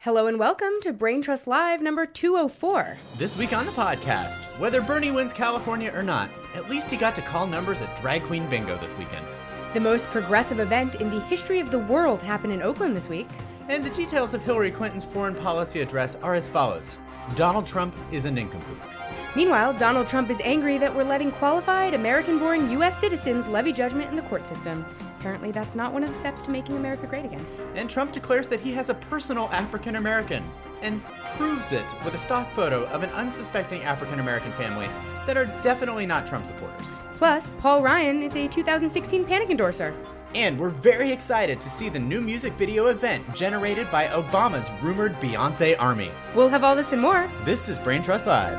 Hello and welcome to Brain Trust Live number 204. This week on the podcast, whether Bernie wins California or not, at least he got to call numbers at Drag Queen Bingo this weekend. The most progressive event in the history of the world happened in Oakland this week. And the details of Hillary Clinton's foreign policy address are as follows. Donald Trump is a nincompoop. Meanwhile, Donald Trump is angry that we're letting qualified American-born U.S. citizens levy judgment in the court system. Apparently, that's not one of the steps to making America great again. And Trump declares that he has a personal African-American and proves it with a stock photo of an unsuspecting African-American family that are definitely not Trump supporters. Plus, Paul Ryan is a 2016 Panic endorser. And we're very excited to see the new music video event generated by Obama's rumored Beyonce army. We'll have all this and more. This is Brain Trust Live.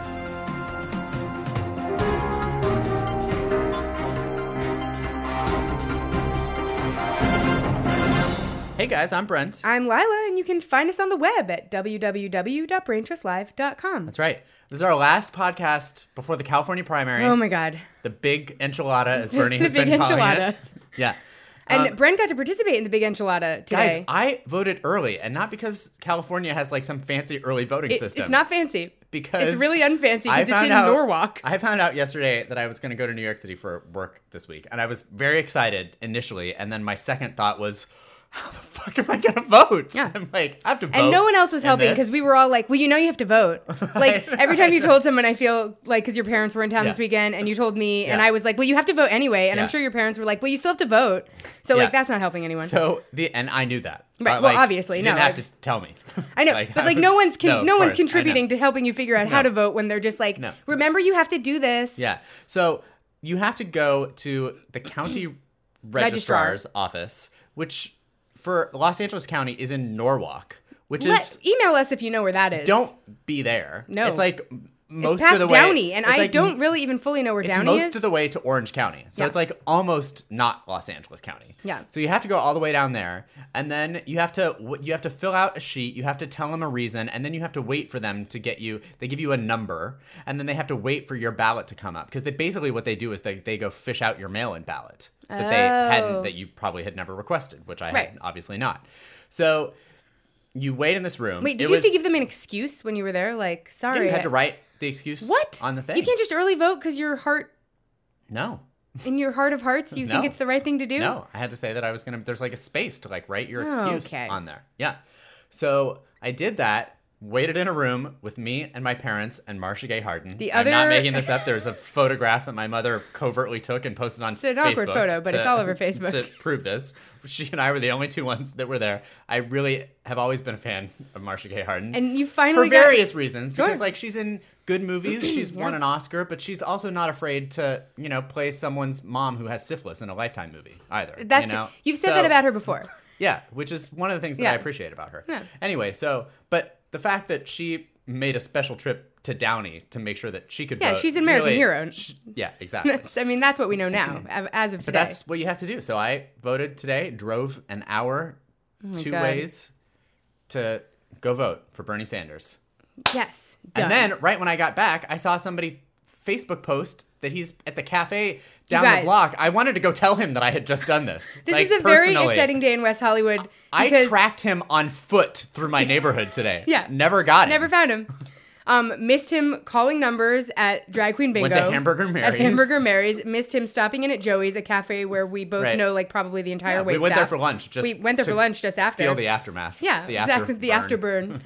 Hey guys, I'm Brent. I'm Lila, and you can find us on the web at www.braintrustlive.com. That's right. This is our last podcast before the California primary. Oh my God. The big enchilada, as Bernie has The big been calling enchilada. it. Yeah. And Brent got to participate in the big enchilada today. Guys, I voted early, and not because California has like some fancy early voting system. It's not fancy. Because it's really unfancy because it's in Norwalk. I found out yesterday that I was going to go to New York City for work this week, and I was very excited initially, and then my second thought was, how the fuck am I going to vote? Yeah. I'm like, I have to vote. And no one else was in helping this. because we were all like, well, you know you have to vote. Like, every time you told someone, I feel like, because your parents were in town this weekend, and you told me, and I was like, well, you have to vote anyway. And I'm sure your parents were like, well, you still have to vote. So, like, that's not helping anyone. So, and I knew that. Right. Like, Well, obviously, you no. didn't have to tell me. I know, but like no one's course, contributing to helping you figure out how to vote when they're just like, remember you have to do this. Yeah. So you have to go to the county registrar's office, which for Los Angeles County is in Norwalk, which is email us if you know where that is. Don't be there. No. It's like most it's past of the way. Downey, and I like, don't really even fully know where Downey is. It's most of the way to Orange County. So it's like almost not Los Angeles County. Yeah. So you have to go all the way down there, and then you have to fill out a sheet. You have to tell them a reason, and then you have to wait for them to get you. They give you a number, and then they have to wait for your ballot to come up, because basically what they do is they go fish out your mail-in ballot that you probably had never requested, which I had obviously not. So you wait in this room. Wait, did you have to give them an excuse when you were there? Like, sorry. Yeah, you had to write the excuse on the thing. You can't just early vote because your heart... No. In your heart of hearts, you think it's the right thing to do? No, I had to say that I was going to... There's like a space to like write your excuse on there. Yeah. So I did that. Waited in a room with me and my parents and Marcia Gay Harden. I'm not making this up. There's a photograph that my mother covertly took and posted on Facebook. It's an awkward photo, but it's all over Facebook. To prove this. She and I were the only two ones that were there. I really have always been a fan of Marcia Gay Harden. And you finally For various reasons. Sure. Because like she's in good movies. She's won an Oscar, but she's also not afraid to, play someone's mom who has syphilis in a Lifetime movie either. You've said that about her before. Yeah, which is one of the things that I appreciate about her. Yeah. Anyway, but the fact that she made a special trip to Downey to make sure that she could vote. Yeah, she's an American hero. Yeah, exactly. That's what we know now, as of today. But that's what you have to do. So I voted today, drove an hour, two ways to go vote for Bernie Sanders. Yes, done. And then, right when I got back, I saw somebody Facebook post that he's at the cafe down the block. I wanted to go tell him that I had just done this. This is a very exciting day in West Hollywood. I tracked him on foot through my neighborhood today. Yeah. Never got him. Never found him. Missed him calling numbers at Drag Queen Bingo. Went to Hamburger Mary's. At Hamburger Mary's. Missed him stopping in at Joey's, a cafe where we both know like probably the entire wait we went staff. there for lunch. We went there for lunch just after. Feel the aftermath. Yeah, exactly. The afterburn.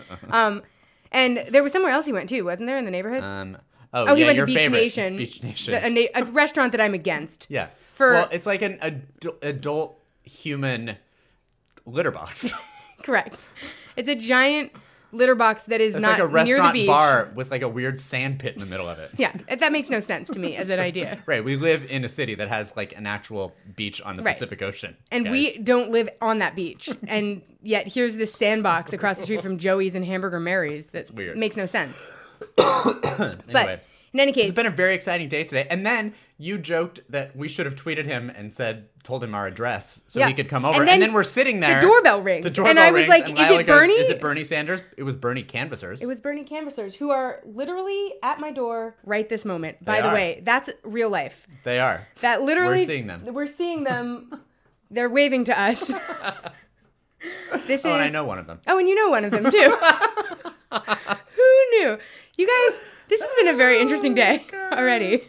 And there was somewhere else he went too, wasn't there, in the neighborhood? He went to Beach Nation. Beach Nation. A restaurant that I'm against. Yeah. Well, it's like an adult human litter box. Correct. It's a giant litter box that is not like a near the restaurant beach. bar with like a weird sand pit in the middle of it. Yeah, that makes no sense to me as an idea. Right. We live in a city that has like an actual beach on the Pacific Ocean. And we don't live on that beach. And yet here's this sandbox across the street from Joey's and Hamburger Mary's. That's weird. Makes no sense. Anyway. But in any case, it's been a very exciting day today. And then you joked that we should have tweeted him and told him our address so he could come over. And then we're sitting there. The doorbell rings. And I was like, is it Bernie? Is it Bernie Sanders? It was Bernie Canvassers. It was Bernie Canvassers, who are literally at my door right this moment. By the way, that's real life. They are. That literally. We're seeing them. We're seeing them. They're waving to us. This and I know one of them. Oh, and you know one of them too. Who knew? You guys, this has been a very interesting day already.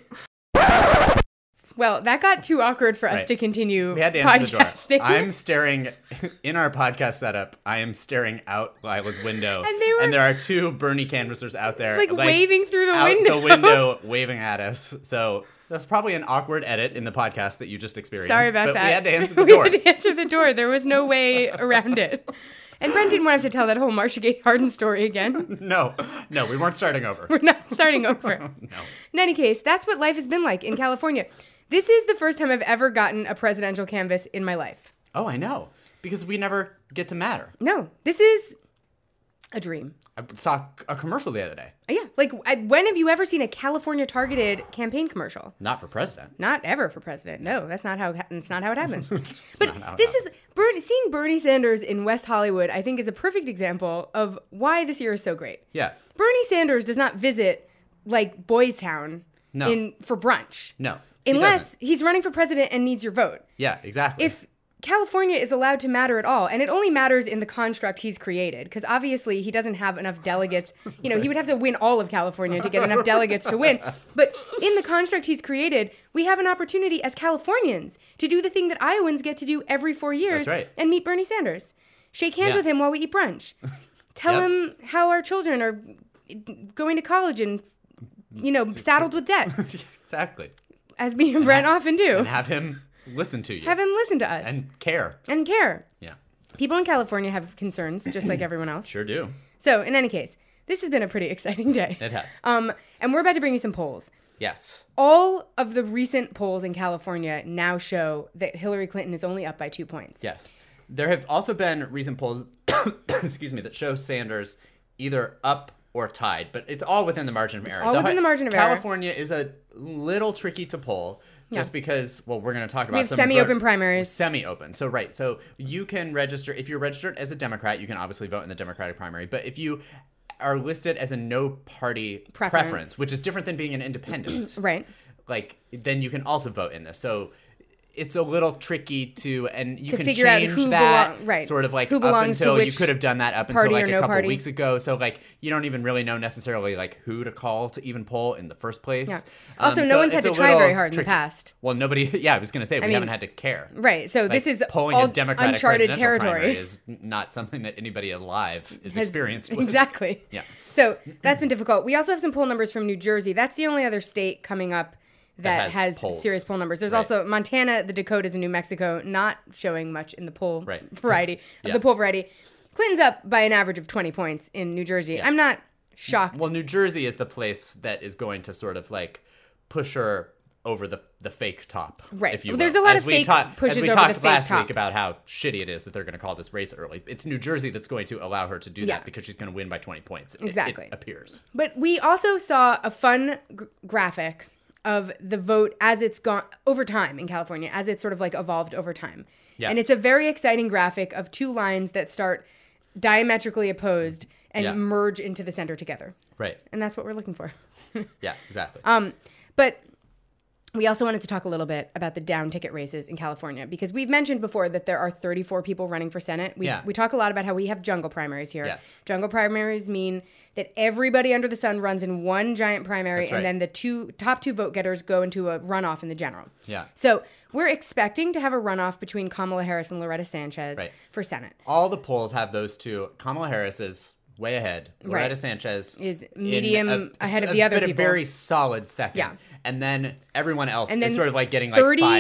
Well, that got too awkward for us to continue. We had to answer the door. I'm staring in our podcast setup. I am staring out Lila's window, and there are two Bernie canvassers out there, like waving through the window. Out the window, waving at us. So that's probably an awkward edit in the podcast that you just experienced. Sorry about that. But we had to answer the door. We had to answer the door. There was no way around it. And Brent didn't want to have to tell that whole Marcia Gay Harden story again. No, we weren't starting over. We're not starting over. No. In any case, that's what life has been like in California. This is the first time I've ever gotten a presidential canvass in my life. Oh, I know. Because we never get to matter. No, this is a dream. I saw a commercial the other day. Yeah. Like, when have you ever seen a California-targeted campaign commercial? Not for president. Not ever for president. No, that's not how it happens. But seeing Bernie Sanders in West Hollywood, I think, is a perfect example of why this year is so great. Yeah. Bernie Sanders does not visit, like, Boys Town for brunch. No. Unless he's running for president and needs your vote. Yeah, exactly. If California is allowed to matter at all, and it only matters in the construct he's created, because obviously he doesn't have enough delegates. You know, he would have to win all of California to get enough delegates to win. But in the construct he's created, we have an opportunity as Californians to do the thing that Iowans get to do every 4 years and meet Bernie Sanders. Shake hands with him while we eat brunch. Tell him how our children are going to college and, saddled with debt. Exactly. As me and Brent often do. And have him listen to you. Have him listen to us. And care. Yeah. People in California have concerns, just like everyone else. Sure do. So, in any case, this has been a pretty exciting day. It has. And we're about to bring you some polls. Yes. All of the recent polls in California now show that Hillary Clinton is only up by 2 points. Yes. There have also been recent polls, that show Sanders either up or tied, but it's all within the margin of error. All within the margin of error. California is a little tricky to poll just because, we're going to talk about we have semi-open primaries. Semi-open. So you can register, if you're registered as a Democrat, you can obviously vote in the Democratic primary, but if you are listed as a no-party preference, which is different than being an independent, right? Like, then you can also vote in this. So it's a little tricky to can figure out change who that sort of like who up until you could have done that up until like a couple weeks ago. So like you don't even really know necessarily like who to call to even poll in the first place. Yeah. Also, no one's had to try very hard in the past. Well, nobody. Yeah, I was going to say we haven't had to care. Right. So this is polling all a Democratic uncharted presidential territory. Primary is not something that anybody alive is experienced with. Exactly. Yeah. So that's been difficult. We also have some poll numbers from New Jersey. That's the only other state coming up that has serious poll numbers. There's also Montana, the Dakotas, and New Mexico not showing much in the poll variety. The poll variety. Clinton's up by an average of 20 points in New Jersey. I'm not shocked. Well, New Jersey is the place that is going to sort of like push her over the fake top. Right. If you will. There's a lot of fake pushes over the fake top. As we talked last week about how shitty it is that they're going to call this race early. It's New Jersey that's going to allow her to do that because she's going to win by 20 points. Exactly. It appears. But we also saw a fun graphic of the vote as it's gone over time in California, as it's sort of like evolved over time. Yeah. And it's a very exciting graphic of two lines that start diametrically opposed and merge into the center together. Right. And that's what we're looking for. Yeah, exactly. But we also wanted to talk a little bit about the down ticket races in California, because we've mentioned before that there are 34 people running for Senate. We talk a lot about how we have jungle primaries here. Yes. Jungle primaries mean that everybody under the sun runs in one giant primary, and then the top two vote getters go into a runoff in the general. Yeah. So we're expecting to have a runoff between Kamala Harris and Loretta Sanchez for Senate. All the polls have those two. Kamala Harris is way ahead. Loretta Sanchez is medium ahead of the other people. A very solid second. Yeah. And then everyone else is sort of like getting like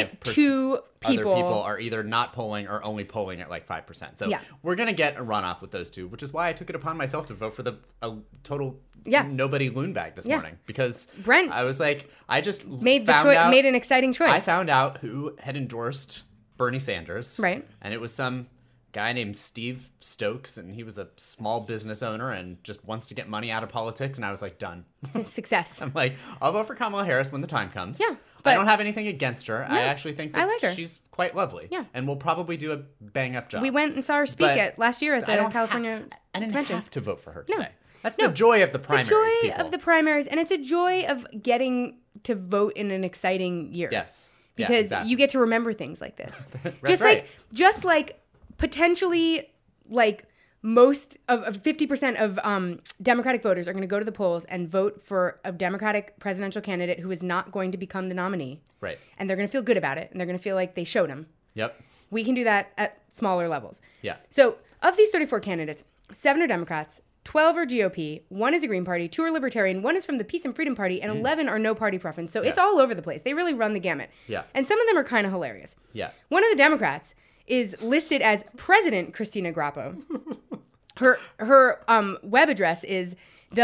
5%. Other people are either not polling or only polling at like 5%. So we're going to get a runoff with those two, which is why I took it upon myself to vote for the total nobody loon bag this morning. Because Brent, I was like, I just made an exciting choice. I found out who had endorsed Bernie Sanders. Right. And it was some guy named Steve Stokes, and he was a small business owner and just wants to get money out of politics. And I was like, done. Success. I'm like, I'll vote for Kamala Harris when the time comes. Yeah. I don't have anything against her. No, I actually think that she's quite lovely. Yeah. And we'll probably do a bang-up job. We went and saw her speak last year at the California I didn't convention. have to vote for her today. That's the joy of the primaries, the joy of the primaries, and it's a joy of getting to vote in an exciting year. Yes. Because you get to remember things like this. Just like potentially like most of 50% of Democratic voters are going to go to the polls and vote for a Democratic presidential candidate who is not going to become the nominee. Right. And they're going to feel good about it. And they're going to feel like they showed him. Yep. We can do that at smaller levels. Yeah. So of these 34 candidates, 7 are Democrats, 12 are GOP, 1 is a Green Party, 2 are Libertarian, 1 is from the Peace and Freedom Party, and 11 are no party preference. So it's all over the place. They really run the gamut. Yeah. And some of them are kind of hilarious. Yeah. One of the Democrats is listed as President Christina Grappo. Her web address is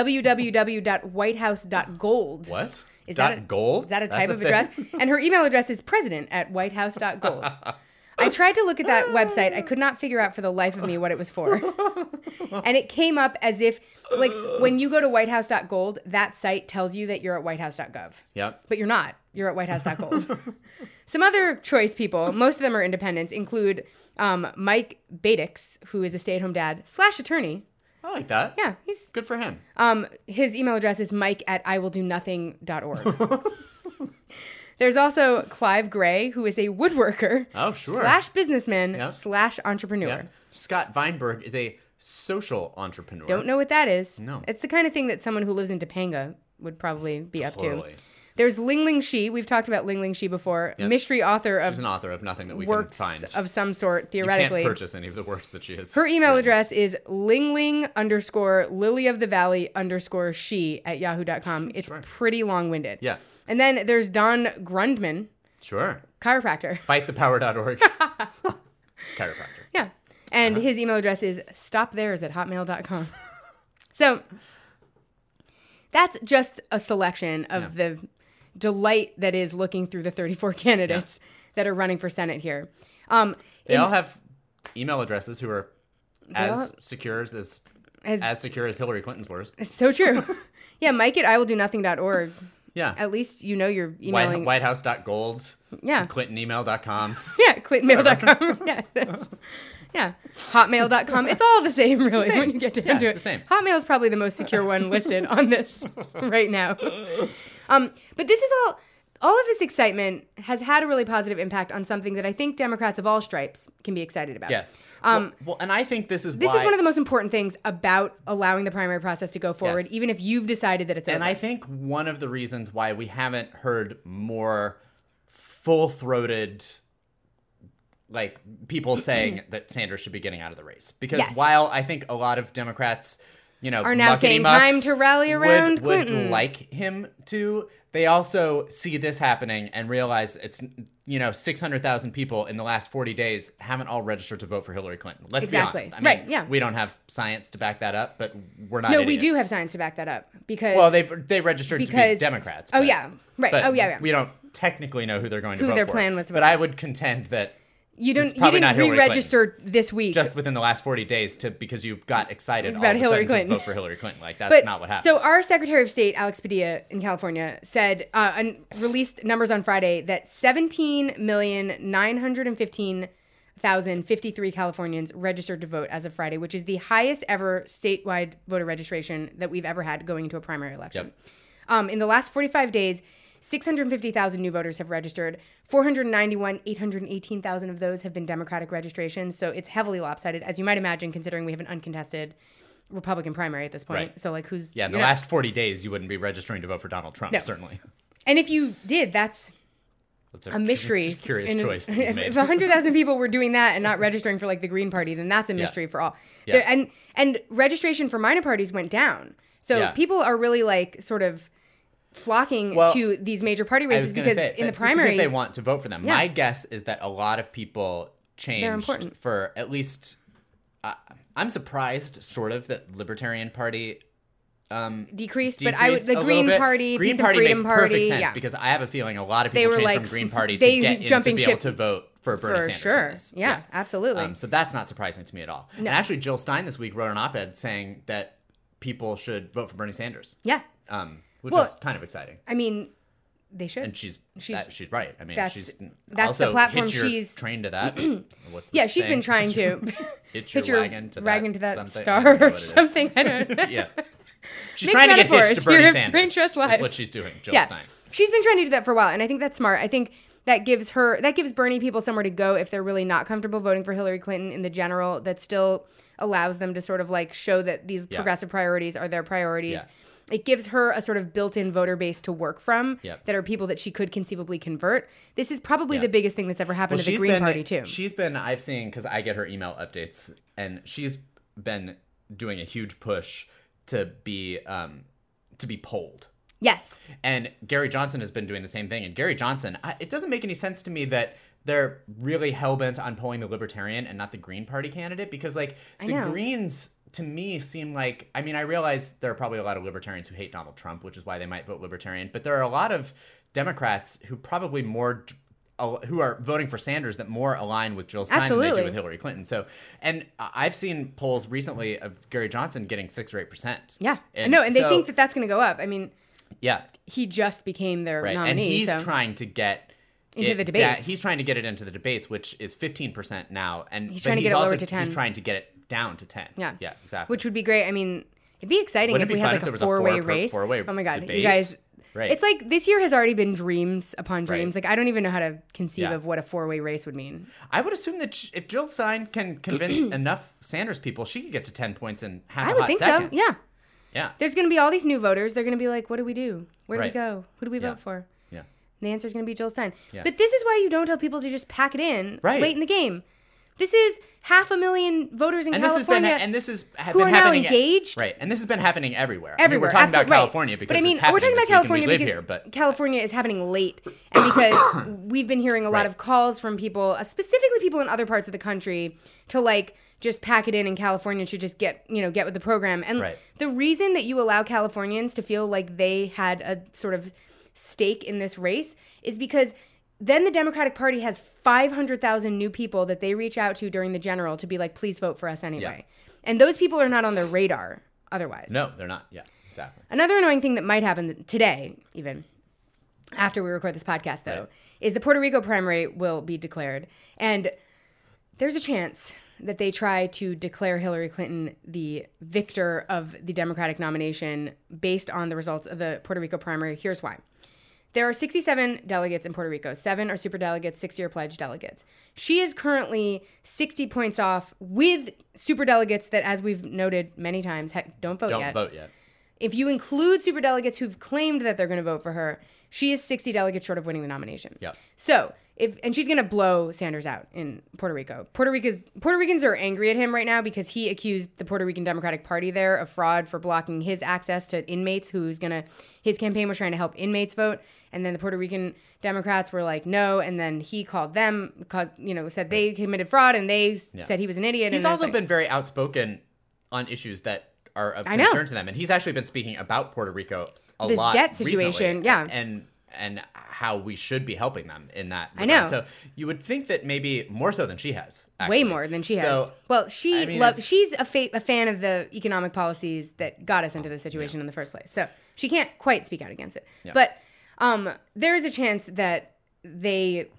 www.whitehouse.gold. What? Is .gold? Is that a That's type a of thing? address? And her email address is president@whitehouse.gold. I tried to look at that website. I could not figure out for the life of me what it was for. And it came up as if, like, when you go to whitehouse.gold, that site tells you that you're at whitehouse.gov. Yep. But you're not. You're at whitehouse.gold. Some other choice people, most of them are independents, include Mike Badix, who is a stay-at-home dad / attorney. I like that. Yeah, he's Good for him. his email address is mike@iwilldonothing.org. There's also Clive Gray, who is a woodworker Oh, sure. / businessman / entrepreneur. Yep. Scott Weinberg is a social entrepreneur. Don't know what that is. No. It's the kind of thing that someone who lives in Topanga would probably be up to. Totally. There's Ling Ling Shi. We've talked about Ling Ling Shi before. Yep. Mystery author She's of an author of nothing that we works can find. of some sort, You theoretically. can't purchase any of the works that she has. Her email written. address is lingling_lily_she@yahoo.com. It's pretty long-winded. Yeah. And then there's Don Grundman, Sure. chiropractor. Fightthepower.org. Chiropractor. Yeah. And his email address is stoptheirs@hotmail.com. So that's just a selection of the delight that is looking through the 34 candidates that are running for Senate here. They all have email addresses who are as secure as secure as Hillary Clinton's were. It's so true. Yeah, Mike@iwilldonothing.org. Yeah. At least you know you're emailing. Whitehouse.gold. Yeah. ClintonEmail.com. Yeah, clintonmail.com. Yeah, yeah. Hotmail.com. It's all the same, really, when you get down to it. it's the same. Hotmail is probably the most secure one listed on this right now. But this is all of this excitement has had a really positive impact on something that I think Democrats of all stripes can be excited about. Yes. Well, and I think this is one of the most important things about allowing the primary process to go forward, even if you've decided that it's over. And I think one of the reasons why we haven't heard more full-throated, like, people saying that Sanders should be getting out of the race. Because while I think a lot of Democrats, are now saying time to rally around would Clinton. like him to, they also see this happening and realize it's 600,000 people in the last 40 days haven't all registered to vote for Hillary Clinton. Let's be honest. I mean, we don't have science to back that up, but we're not idiots. We do have science to back that up because they registered to be Democrats. But, right. We don't technically know who they're going to vote for. Who their plan was to vote But I would contend that you didn't not Hillary re-register this week. just within the last 40 days because you got excited about Hillary Clinton to vote for Hillary Clinton. Like, that's not what happened. So our Secretary of State, Alex Padilla in California, said and released numbers on Friday that 17,915,053 Californians registered to vote as of Friday, which is the highest ever statewide voter registration that we've ever had going into a primary election. In the last 45 days, 650,000 new voters have registered. 818,000 of those have been Democratic registrations. So it's heavily lopsided, as you might imagine, considering we have an uncontested Republican primary at this point. Right. So, like, who's... Yeah, in the last 40 days, you wouldn't be registering to vote for Donald Trump, certainly. And if you did, that's a mystery. It's a curious choice that you made. If 100,000 people were doing that and not registering for, like, the Green Party, then that's a mystery for all. Yeah. And registration for minor parties went down. So people are really, like, sort of flocking to these major party races because in the primary... because they want to vote for them. My guess is that a lot of people changed for at least... I'm surprised, sort of, that Libertarian Party... decreased, but the Green Party, Green Peace Party and makes Freedom Party, perfect sense because I have a feeling a lot of people changed from Green Party to get in to be able to vote for Bernie Sanders. Sure, in this. yeah, absolutely. So that's not surprising to me at all. No. And actually, Jill Stein this week wrote an op-ed saying that people should vote for Bernie Sanders. Yeah, which is kind of exciting. I mean, they should. And she's right. I mean, that's also the platform hitch your she's train to that. What's she's been trying to hitch your wagon to that something. Star or something. I don't know. Yeah. She's trying to get hitched to Bernie Sanders. That's what she's doing, Jill Stein. She's been trying to do that for a while, and I think that's smart. I think that gives Bernie people somewhere to go if they're really not comfortable voting for Hillary Clinton in the general. That's still allows them to sort of like show that these progressive priorities are their priorities. Yeah. It gives her a sort of built-in voter base to work from that are people that she could conceivably convert. This is probably the biggest thing that's ever happened to the Green Party, too. I've seen, because I get her email updates, and she's been doing a huge push to be polled. Yes. And Gary Johnson has been doing the same thing. And Gary Johnson, it doesn't make any sense to me that they're really hell-bent on pulling the Libertarian and not the Green Party candidate, because, like, the Greens, to me, seem like, I mean, I realize there are probably a lot of Libertarians who hate Donald Trump, which is why they might vote Libertarian, but there are a lot of Democrats who probably who are voting for Sanders that more align with Jill Stein than they do with Hillary Clinton. So, and I've seen polls recently of Gary Johnson getting 6 or 8%. Yeah, and they think that that's going to go up. I mean, he just became their nominee. And he's trying to get into the debates. He's trying to get it into the debates, which is 15% now, and he's trying to get it lower to 10. He's trying to get it down to 10. Yeah, exactly. Which would be great. I mean, it'd be exciting if we had like a four-way race. Oh my God, debates. you guys! Right. It's like this year has already been dreams upon dreams. Like I don't even know how to conceive of what a four-way race would mean. I would assume that if Jill Stein can convince enough Sanders people, she could get to 10 points in half a hot second. I would think so. Yeah. Yeah. There's going to be all these new voters. They're going to be like, what do we do? Where do we go? Who do we vote for? Yeah. And the answer is going to be Jill Stein. Yeah. But this is why you don't tell people to just pack it in late in the game. This is 500,000 voters in California who are now engaged. Right. And this has been happening everywhere. Everywhere. I mean, we're talking about California because it's happening we're talking about California because here, but California is happening late. And because we've been hearing a lot of calls from people, specifically people in other parts of the country, to like just pack it in California to just get with the program. And the reason that you allow Californians to feel like they had a sort of stake in this race is because then the Democratic Party has 500,000 new people that they reach out to during the general to be like, please vote for us anyway. Yeah. And those people are not on their radar otherwise. No, they're not. Yeah, exactly. Another annoying thing that might happen today, even after we record this podcast, though, is the Puerto Rico primary will be declared. And there's a chance that they try to declare Hillary Clinton the victor of the Democratic nomination based on the results of the Puerto Rico primary. Here's why. There are 67 delegates in Puerto Rico. 7 are superdelegates, 60 are pledged delegates. She is currently 60 points off with superdelegates that, as we've noted many times, don't vote yet. If you include superdelegates who've claimed that they're going to vote for her, she is 60 delegates short of winning the nomination. Yep. So, and she's going to blow Sanders out in Puerto Rico. Puerto Ricans are angry at him right now because he accused the Puerto Rican Democratic Party there of fraud for blocking his access to inmates his campaign was trying to help inmates vote. And then the Puerto Rican Democrats were like, no. And then he called them because, said they committed fraud and they said he was an idiot. He's also been very outspoken on issues that are of concern to them. And he's actually been speaking about Puerto Rico a lot this debt situation, recently, and how we should be helping them in that regard. I know. So you would think that maybe more so than she has. Actually. Way more than she has. Well, she's a fan of the economic policies that got us into this situation in the first place. So she can't quite speak out against it. Yeah. But there is a chance that they,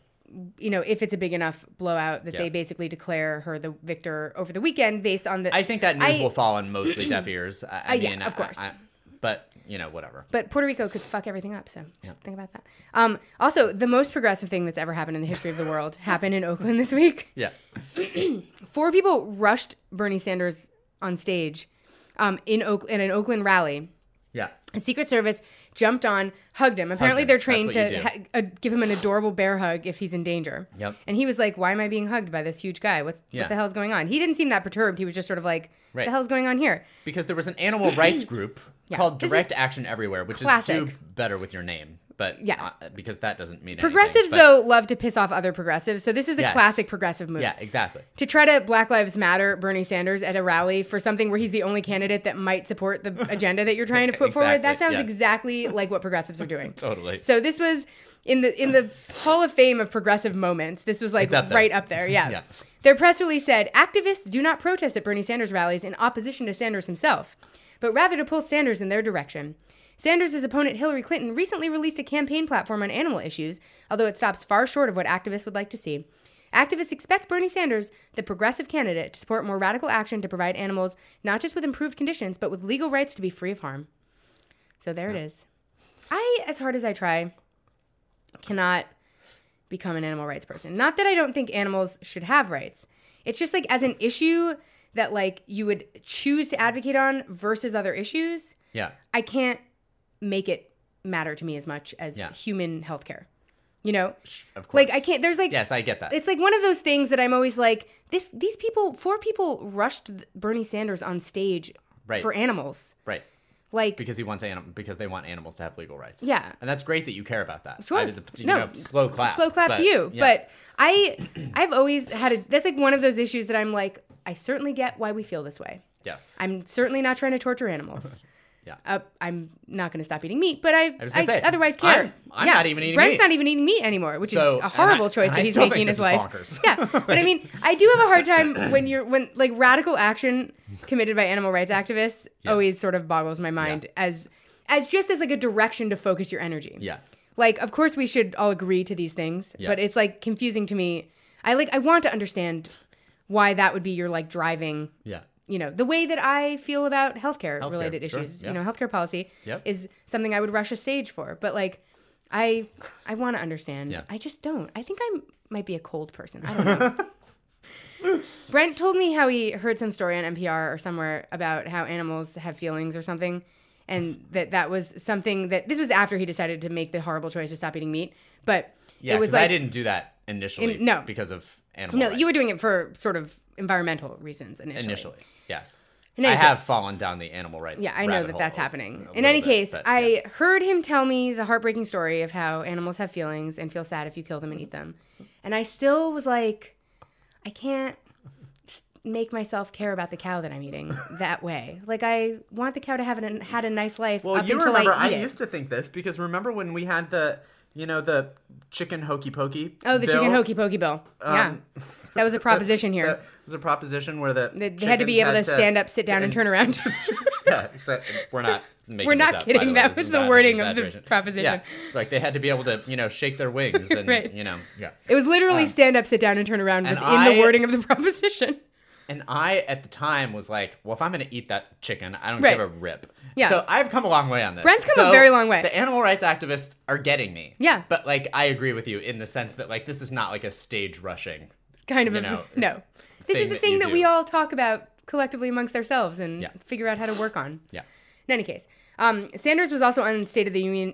if it's a big enough blowout, that they basically declare her the victor over the weekend based on the... I think that news will fall on mostly deaf ears. I mean, of course. But, whatever. But Puerto Rico could fuck everything up, so just think about that. Also, the most progressive thing that's ever happened in the history of the world happened in Oakland this week. Yeah. 4 people rushed Bernie Sanders on stage in an Oakland rally. Yeah. The Secret Service jumped on, hugged him. Apparently, they're trained to give him an adorable bear hug if he's in danger. Yep. And he was like, why am I being hugged by this huge guy? What the hell is going on? He didn't seem that perturbed. He was just sort of like, what the hell is going on here? Because there was an animal rights group called Direct Action Everywhere, which classic. is do better with your name. But because that doesn't mean progressives, anything. Though, love to piss off other progressives. So this is a classic progressive move. Yeah, exactly. To try to Black Lives Matter Bernie Sanders at a rally for something where he's the only candidate that might support the agenda that you're trying to put forward. That sounds exactly like what progressives are doing. Totally. So this was in the Hall of Fame of progressive moments. This was like right up there. Yeah. Their press release said, activists do not protest at Bernie Sanders rallies in opposition to Sanders himself, but rather to pull Sanders in their direction. Sanders' opponent Hillary Clinton recently released a campaign platform on animal issues, although it stops far short of what activists would like to see. Activists expect Bernie Sanders, the progressive candidate, to support more radical action to provide animals not just with improved conditions, but with legal rights to be free of harm. So there it is. I, as hard as I try, cannot become an animal rights person. Not that I don't think animals should have rights. It's just like as an issue that like you would choose to advocate on versus other issues, Yeah. I can't make it matter to me as much as human healthcare. You know, Of course. like I can't. There's like yes, I get that. It's like one of those things that I'm always like these people. 4 people rushed Bernie Sanders on stage for animals. Right. Like Because because they want animals to have legal rights. Yeah. And that's great that you care about that. Sure. Slow clap. Slow clap to you. Yeah. But I've always had that's like one of those issues that I'm like, I certainly get why we feel this way. Yes. I'm certainly not trying to torture animals. Yeah. I'm not going to stop eating meat, but I otherwise I'm care. not even eating Brent's meat. not even eating meat anymore, which is a horrible choice that he's still making in think his this life. is bonkers. Yeah, but I mean, I do have a hard time when like radical action committed by animal rights activists always sort of boggles my mind as just as like a direction to focus your energy. Yeah. Like, of course, we should all agree to these things, but it's like confusing to me. I want to understand why that would be your like driving. Yeah. You know, the way that I feel about healthcare related sure, issues, yeah. you know, healthcare policy Yep. is something I would rush a stage for. But like, I want to understand. Yeah. I just don't. I think I might be a cold person. I don't know. Brent told me how he heard some story on NPR or somewhere about how animals have feelings or something. And that was something that this was after he decided to make the horrible choice to stop eating meat. But Yeah, it was because like, I didn't do that initially no. because of animal no, rights. you were doing it for sort of environmental reasons initially. Yes. In any I have case- fallen down the animal rights. Yeah, I know rabbit that hole that's a happening. In little any bit, case, but, I heard him tell me the heartbreaking story of how animals have feelings and feel sad if you kill them and eat them. And I still was like, I can't make myself care about the cow that I'm eating that way. Like, I want the cow to have had a nice life Well, up you until remember, I eat I it. used to think this because remember when we had the chicken hokey pokey Oh, the bill? chicken hokey pokey bill. Yeah. That was a proposition here. It was a proposition where They had to be able to stand up, sit down, and turn around. Yeah, exactly. We're not making We're not this up, kidding. by the way. That This was is the not an wording of the exaggeration. proposition. Yeah, like they had to be able to, shake their wings and, Right. yeah. It was literally stand up, sit down, and turn around was and in the wording of the proposition. And I, at the time, was like, well, if I'm going to eat that chicken, I don't Right. give a rip. Yeah. So I've come a long way on this. Brent's come a very long way. The animal rights activists are getting me. Yeah. But, like, I agree with you in the sense that, like, this is not like a stage rushing. Kind of You a know, no. This is thing the that thing you that do. we all talk about collectively amongst ourselves and Yeah. figure out how to work on. Yeah. In any case, Sanders was also on State of the Union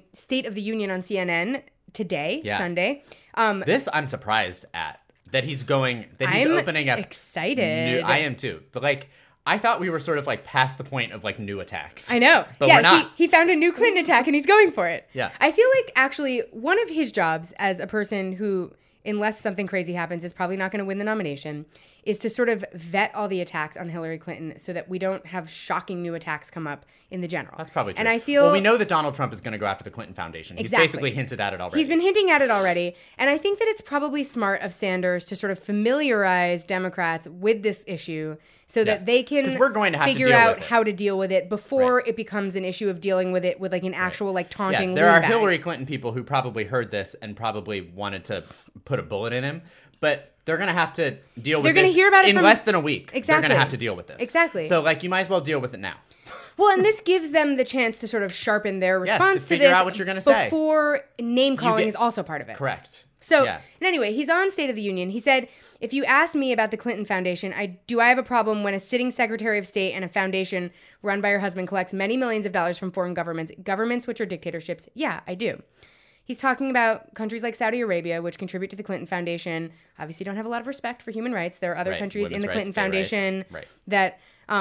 on CNN today, Yeah. Sunday. This I'm surprised at. That he's I'm opening up. excited. I am too. But, like, I thought we were sort of, like, past the point of, like, new attacks. I know. But yeah, we're not. He found a new Clinton attack and he's going for it. Yeah. I feel like actually one of his jobs as a person who, unless something crazy happens, is probably not going to win the nomination, is to sort of vet all the attacks on Hillary Clinton so that we don't have shocking new attacks come up in the general. That's probably true. And I feel... Well, we know that Donald Trump is going to go after the Clinton Foundation. He's Exactly. basically hinted at it already. He's been hinting at it already. And I think that it's probably smart of Sanders to sort of familiarize Democrats with this issue so that they can 'Cause we're going to have to figure deal out with it. how to deal with it before Right. it becomes an issue of dealing with it with like an actual like taunting there are loon bag. Hillary Clinton people who probably heard this and probably wanted to put a bullet in him, but they're going to have to deal with They're gonna this hear about it in from- less than a week. They're Exactly. going to have to deal with this. Exactly. So, like, you might as well deal with it now. Well, and this gives them the chance to sort of sharpen their Yes, response to to figure this out what you're gonna say. before name calling get- is also part of it. Correct. So, Yeah. and anyway, he's on State of the Union. He said, if you asked me about the Clinton Foundation, I have a problem when a sitting Secretary of State and a foundation run by her husband collects many millions of dollars from foreign governments which are dictatorships. Yeah, I do. He's talking about countries like Saudi Arabia, which contribute to the Clinton Foundation. Obviously, don't have a lot of respect for human rights. There are other Right. countries in Women's the rights, Clinton gay rights. Foundation Right. that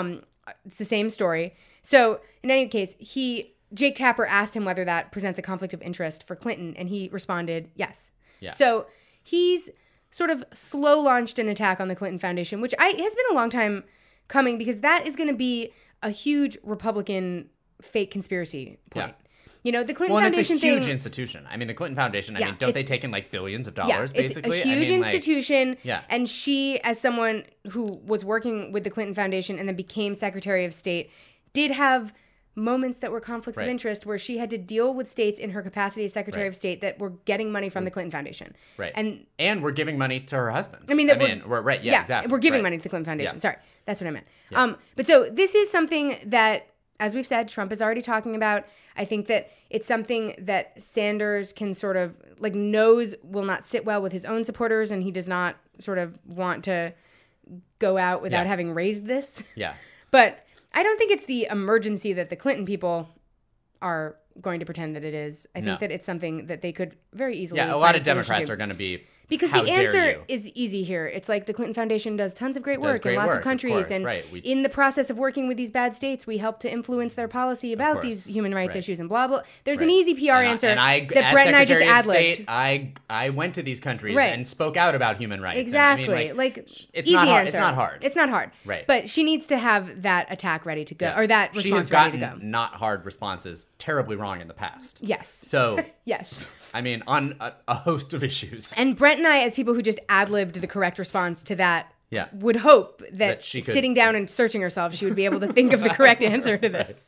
it's the same story. So, in any case, Jake Tapper asked him whether that presents a conflict of interest for Clinton, and he responded, yes. Yeah. So he's sort of slow launched an attack on the Clinton Foundation, which has been a long time coming because that is going to be a huge Republican fake conspiracy point. Yeah. You know, the Clinton Well, and Foundation it's a huge thing. institution. I mean, the Clinton Foundation, Yeah, don't they it's- take in, like, billions of Yeah, dollars, basically? it's a huge institution. yeah. And she, as someone who was working with the Clinton Foundation and then became Secretary of State, did have moments that were conflicts of Right. interest where she had to deal with states in her capacity as Secretary Right. of State that were getting money from the Clinton Foundation. Right. And we're giving money to her husband. I mean, we're right. Yeah, exactly. we're giving Right. money to the Clinton Foundation. Yeah. Sorry, that's what I meant. But so this is something that, as we've said, Trump is already talking about. I think that it's something that Sanders can sort of knows will not sit well with his own supporters, and he does not sort of want to go out without Yeah. having raised this. Yeah. But I don't think it's the emergency that the Clinton people are going to pretend that it is. I No. think that it's something that they could very easily Yeah, a find lot of solution Democrats to. are going to be, Because how the dare answer you? is easy here. It's like the Clinton Foundation does tons of great Does work great in lots work, of of countries. course, And right. in the process of working with these bad states, we help to influence their policy about course, these human rights right. issues and blah, blah. There's an Right. easy PR answer and I, that as Brett and I just Secretary of ad-libbed. State, I went to these countries Right. and spoke out about human rights. Exactly. And I mean, like it's easy not hard. answer. It's not hard. It's not hard. Right. But she needs to have that attack ready to go, Yeah. or that she has response ready gotten to go. not hard responses terribly wrong in the past. Yes. So, Yes. I mean, on a host of issues. And Brent and I, as people who just ad-libbed the correct response to that, Yeah. would hope that, That she could- sitting down and searching herself, she would be able to think of the correct answer to this.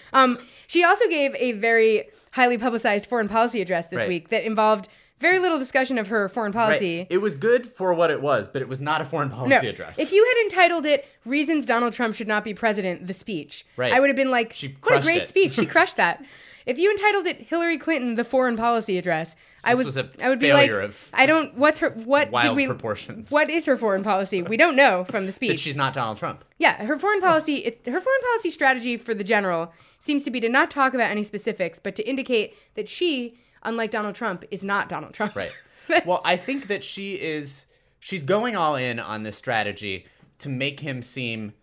She also gave a very highly publicized foreign policy address this Right. week that involved very little discussion of her foreign policy. Right. It was good for what it was, but it was not a foreign policy address. If you had entitled it "Reasons Donald Trump Should Not Be President: The Speech," Right. I would have been like, She "What a crushed great it. speech! She crushed that." If you entitled it "Hillary Clinton: The Foreign Policy Address," I was a would be like, failure of "I don't. What's her? What wild did we? proportions. What is her foreign policy? We don't know from the that speech." she's not Donald Trump. Yeah, her foreign policy. Her foreign policy strategy for the general seems to be to not talk about any specifics, but to indicate that she, unlike Donald Trump, is not Donald Trump. Right. Well, I think that she's going all in on this strategy to make him seem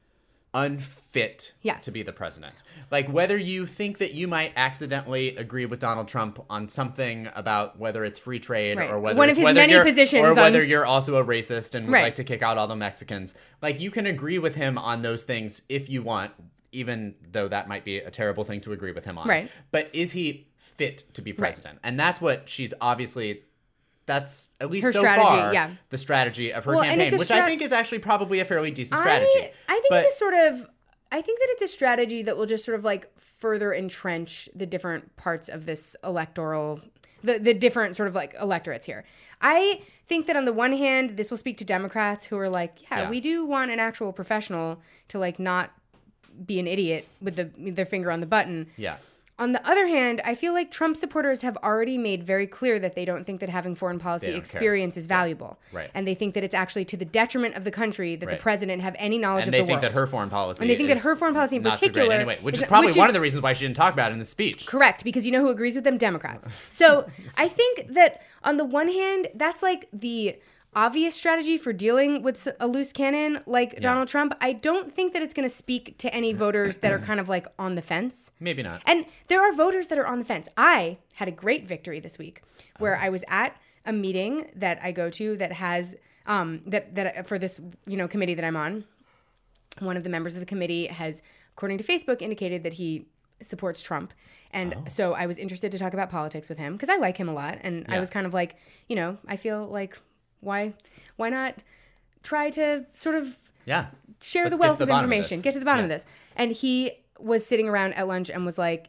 unfit Yes. to be the president. Like, whether you think that you might accidentally agree with Donald Trump on something about whether it's free trade Right. or whether One of it's his whether many you're, positions or on- whether you're also a racist and would Right. like to kick out all the Mexicans. Like, you can agree with him on those things if you want, even though that might be a terrible thing to agree with him on. Right. But is he fit to be president? And that's what she's obviously... That's at least Her so strategy, far yeah. the strategy of her Well, and campaign, it's a which I think is actually probably a fairly decent strategy. I think But- it's a sort of. I think that it's a strategy that will just sort of like further entrench the different parts of this electoral, the different sort of like electorates here. I think that on the one hand, this will speak to Democrats who are like, yeah, we do want an actual professional to like not be an idiot with their finger on the button. Yeah. On the other hand, I feel like Trump supporters have already made very clear that they don't think that having foreign policy They don't experience is valuable. Right. And they think that it's actually to the detriment of the country that Right. the president have any knowledge And of they the think world. that her foreign policy And they think that is her foreign policy in not so great particular anyway, which is- is probably which one is- of the reasons why she didn't talk about it in the speech. Correct, because you know who agrees with them? Democrats. So I think that on the one hand, that's like the obvious strategy for dealing with a loose cannon like Donald Trump. I don't think that it's going to speak to any voters that are kind of like on the fence. Maybe not. And there are voters that are on the fence. I had a great victory this week where I was at a meeting that I go to that has that for this committee that I'm on. One of the members of the committee has, according to Facebook, indicated that he supports Trump. And so I was interested to talk about politics with him because I like him a lot. And I Yeah. was kind of like, I feel like why not try to sort of Yeah. share Let's the get to wealth the of bottom of information, this. get to the bottom of Yeah. this. And he was sitting around at lunch and was like,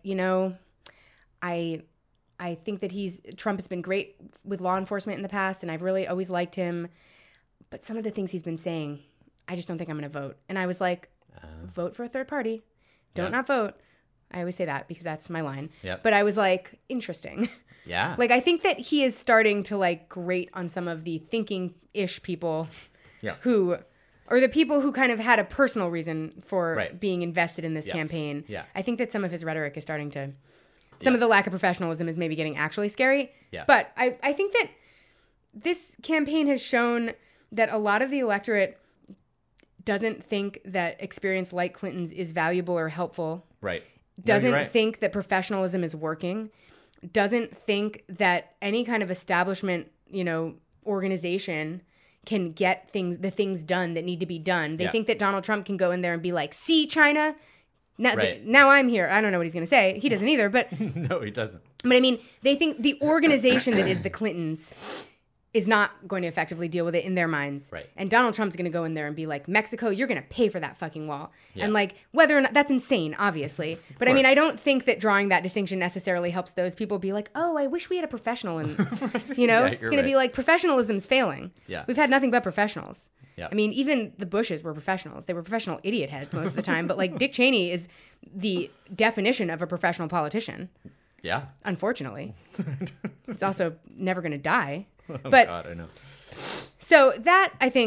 I think that Trump has been great with law enforcement in the past, and I've really always liked him. But some of the things he's been saying, I just don't think I'm going to vote. And I was like, vote for a third party. Don't not vote. I always say that because that's my line. Yep. But I was like, interesting. Yeah. Like, I think that he is starting to like grate on some of the thinking-ish people Yeah. or the people who kind of had a personal reason for Right. being invested in this Yes. campaign. Yeah. I think that some of his rhetoric is starting to, some of the lack of professionalism is maybe getting actually scary. Yeah. But I think that this campaign has shown that a lot of the electorate doesn't think that experience like Clinton's is valuable or helpful. Right. No, Doesn't you're right. think that professionalism is working. Doesn't think that any kind of establishment, organization can get the things done that need to be done. They Yeah. think that Donald Trump can go in there and be like, "See, China, now, Right. now I'm here." I don't know what he's going to say. He doesn't either. But No, he doesn't. I mean, they think the organization that is the Clintons is not going to effectively deal with it in their minds. Right. And Donald Trump's going to go in there and be like, "Mexico, you're going to pay for that fucking wall." Yeah. And like, whether or not that's insane, obviously. But I mean, course. I don't think that drawing that distinction necessarily helps those people be like, "Oh, I wish we had a professional." And, it's Yeah, going you're to be right. like, professionalism's failing. Yeah. We've had nothing but professionals. Yeah. I mean, even the Bushes were professionals. They were professional idiot heads most of the time. But like, Dick Cheney is the definition of a professional politician. Yeah. Unfortunately. He's also never going to die. Oh, But God, I know. so that, I think,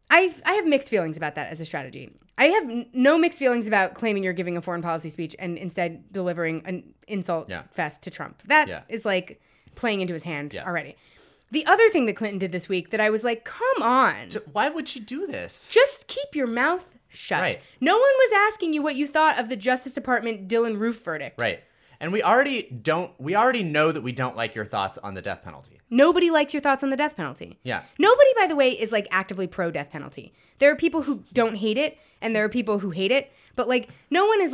I have mixed feelings about that as a strategy. I have no mixed feelings about claiming you're giving a foreign policy speech and instead delivering an insult fest to Trump. That is like playing into his hand already. The other thing that Clinton did this week that I was like, come on. Why would she do this? Just keep your mouth shut. Right. No one was asking you what you thought of the Justice Department Dylan Roof verdict. Right. And we already know that we don't like your thoughts on the death penalty. Nobody likes your thoughts on the death penalty. Yeah. Nobody, by the way, is like actively pro death penalty. There are people who don't hate it and there are people who hate it. But like, no one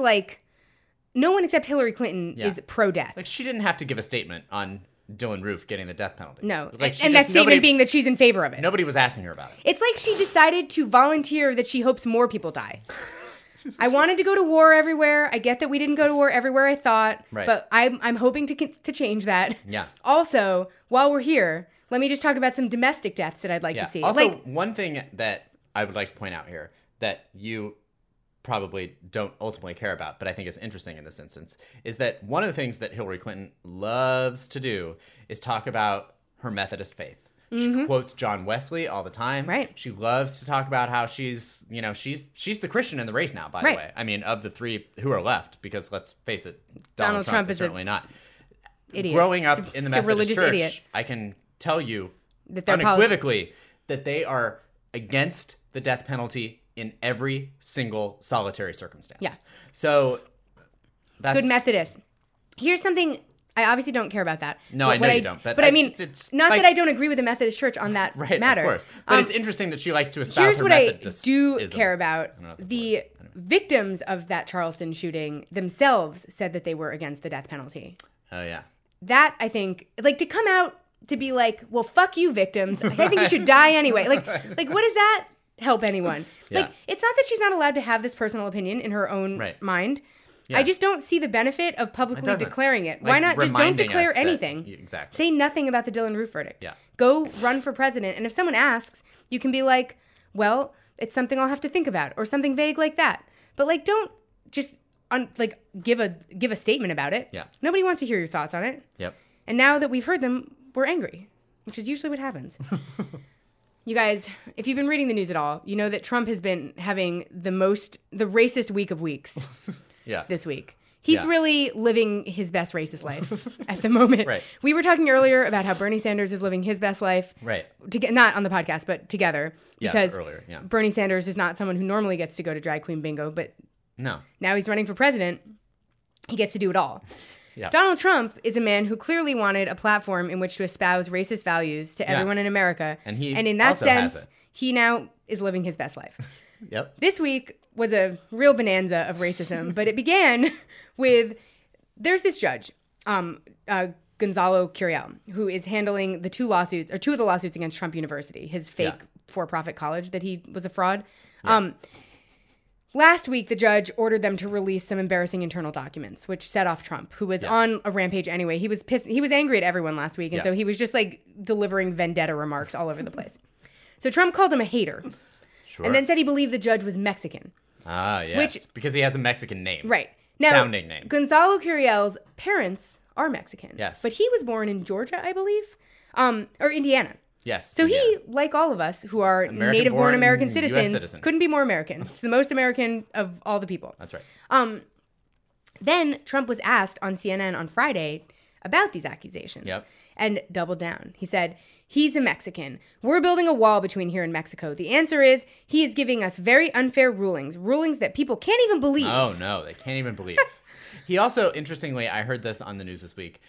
except Hillary Clinton is pro death. Like, she didn't have to give a statement on Dylan Roof getting the death penalty. No. Like, and that statement being that she's in favor of it. Nobody was asking her about it. It's like she decided to volunteer that she hopes more people die. I wanted to go to war everywhere. I get that we didn't go to war everywhere I thought, but I'm hoping to change that. Yeah. Also, while we're here, let me just talk about some domestic deaths that I'd like to see. Also, one thing that I would like to point out here that you probably don't ultimately care about, but I think is interesting in this instance, is that one of the things that Hillary Clinton loves to do is talk about her Methodist faith. She quotes John Wesley all the time. Right. She loves to talk about how she's the Christian in the race now, by the way. I mean, of the three who are left, because let's face it, Donald Trump is certainly not. Idiot. Growing up in the Methodist Church, idiot. I can tell you that unequivocally that they are against the death penalty in every single solitary circumstance. Yeah. So that's good Methodist. Here's something. I obviously don't care about that. No, I know you don't. But I mean, it's not that I don't agree with the Methodist Church on that matter. Of course. But it's interesting that she likes to espouse here's her what Methodism. I do care about. The victims of that Charleston shooting themselves said that they were against the death penalty. Oh, yeah. That, I think, like, to come out to be like, well, fuck you, victims. I think you should die anyway. Like, what does that help anyone? Yeah. Like, it's not that she's not allowed to have this personal opinion in her own mind. Yeah. I just don't see the benefit of publicly declaring it. Like, why not just don't declare anything? Exactly. Say nothing about the Dylan Roof verdict. Yeah. Go run for president. And if someone asks, you can be like, well, it's something I'll have to think about, or something vague like that. But like, don't just give a statement about it. Yeah. Nobody wants to hear your thoughts on it. Yep. And now that we've heard them, we're angry, which is usually what happens. You guys, if you've been reading the news at all, you know that Trump has been having the racist week of weeks. This week. He's really living his best racist life at the moment. Right. We were talking earlier about how Bernie Sanders is living his best life. Right. Not on the podcast, but together. Because earlier, Bernie Sanders is not someone who normally gets to go to drag queen bingo, but no. Now he's running for president. He gets to do it all. Yeah. Donald Trump is a man who clearly wanted a platform in which to espouse racist values to everyone in America. And in that sense, he now is living his best life. Yep. This week was a real bonanza of racism, but it began with, there's this judge, Gonzalo Curiel, who is handling two of the lawsuits against Trump University, his fake for-profit college that he was a fraud. Yeah. Last week, the judge ordered them to release some embarrassing internal documents, which set off Trump, who was on a rampage anyway. He was pissed. He was angry at everyone last week, and so he was just like delivering vendetta remarks all over the place. So Trump called him a hater. Sure. And then said he believed the judge was Mexican. Ah, yes. Because he has a Mexican name. Right. Now, sounding name. Gonzalo Curiel's parents are Mexican. Yes. But he was born in Georgia, I believe, or Indiana. Yes. So he, like all of us who are native-born American citizens, couldn't be more American. It's the most American of all the people. That's right. Then Trump was asked on CNN on Friday about these accusations and doubled down. He said, he's a Mexican. We're building a wall between here and Mexico. The answer is he is giving us very unfair rulings that people can't even believe. Oh, no, they can't even believe. He also, interestingly, I heard this on the news this week,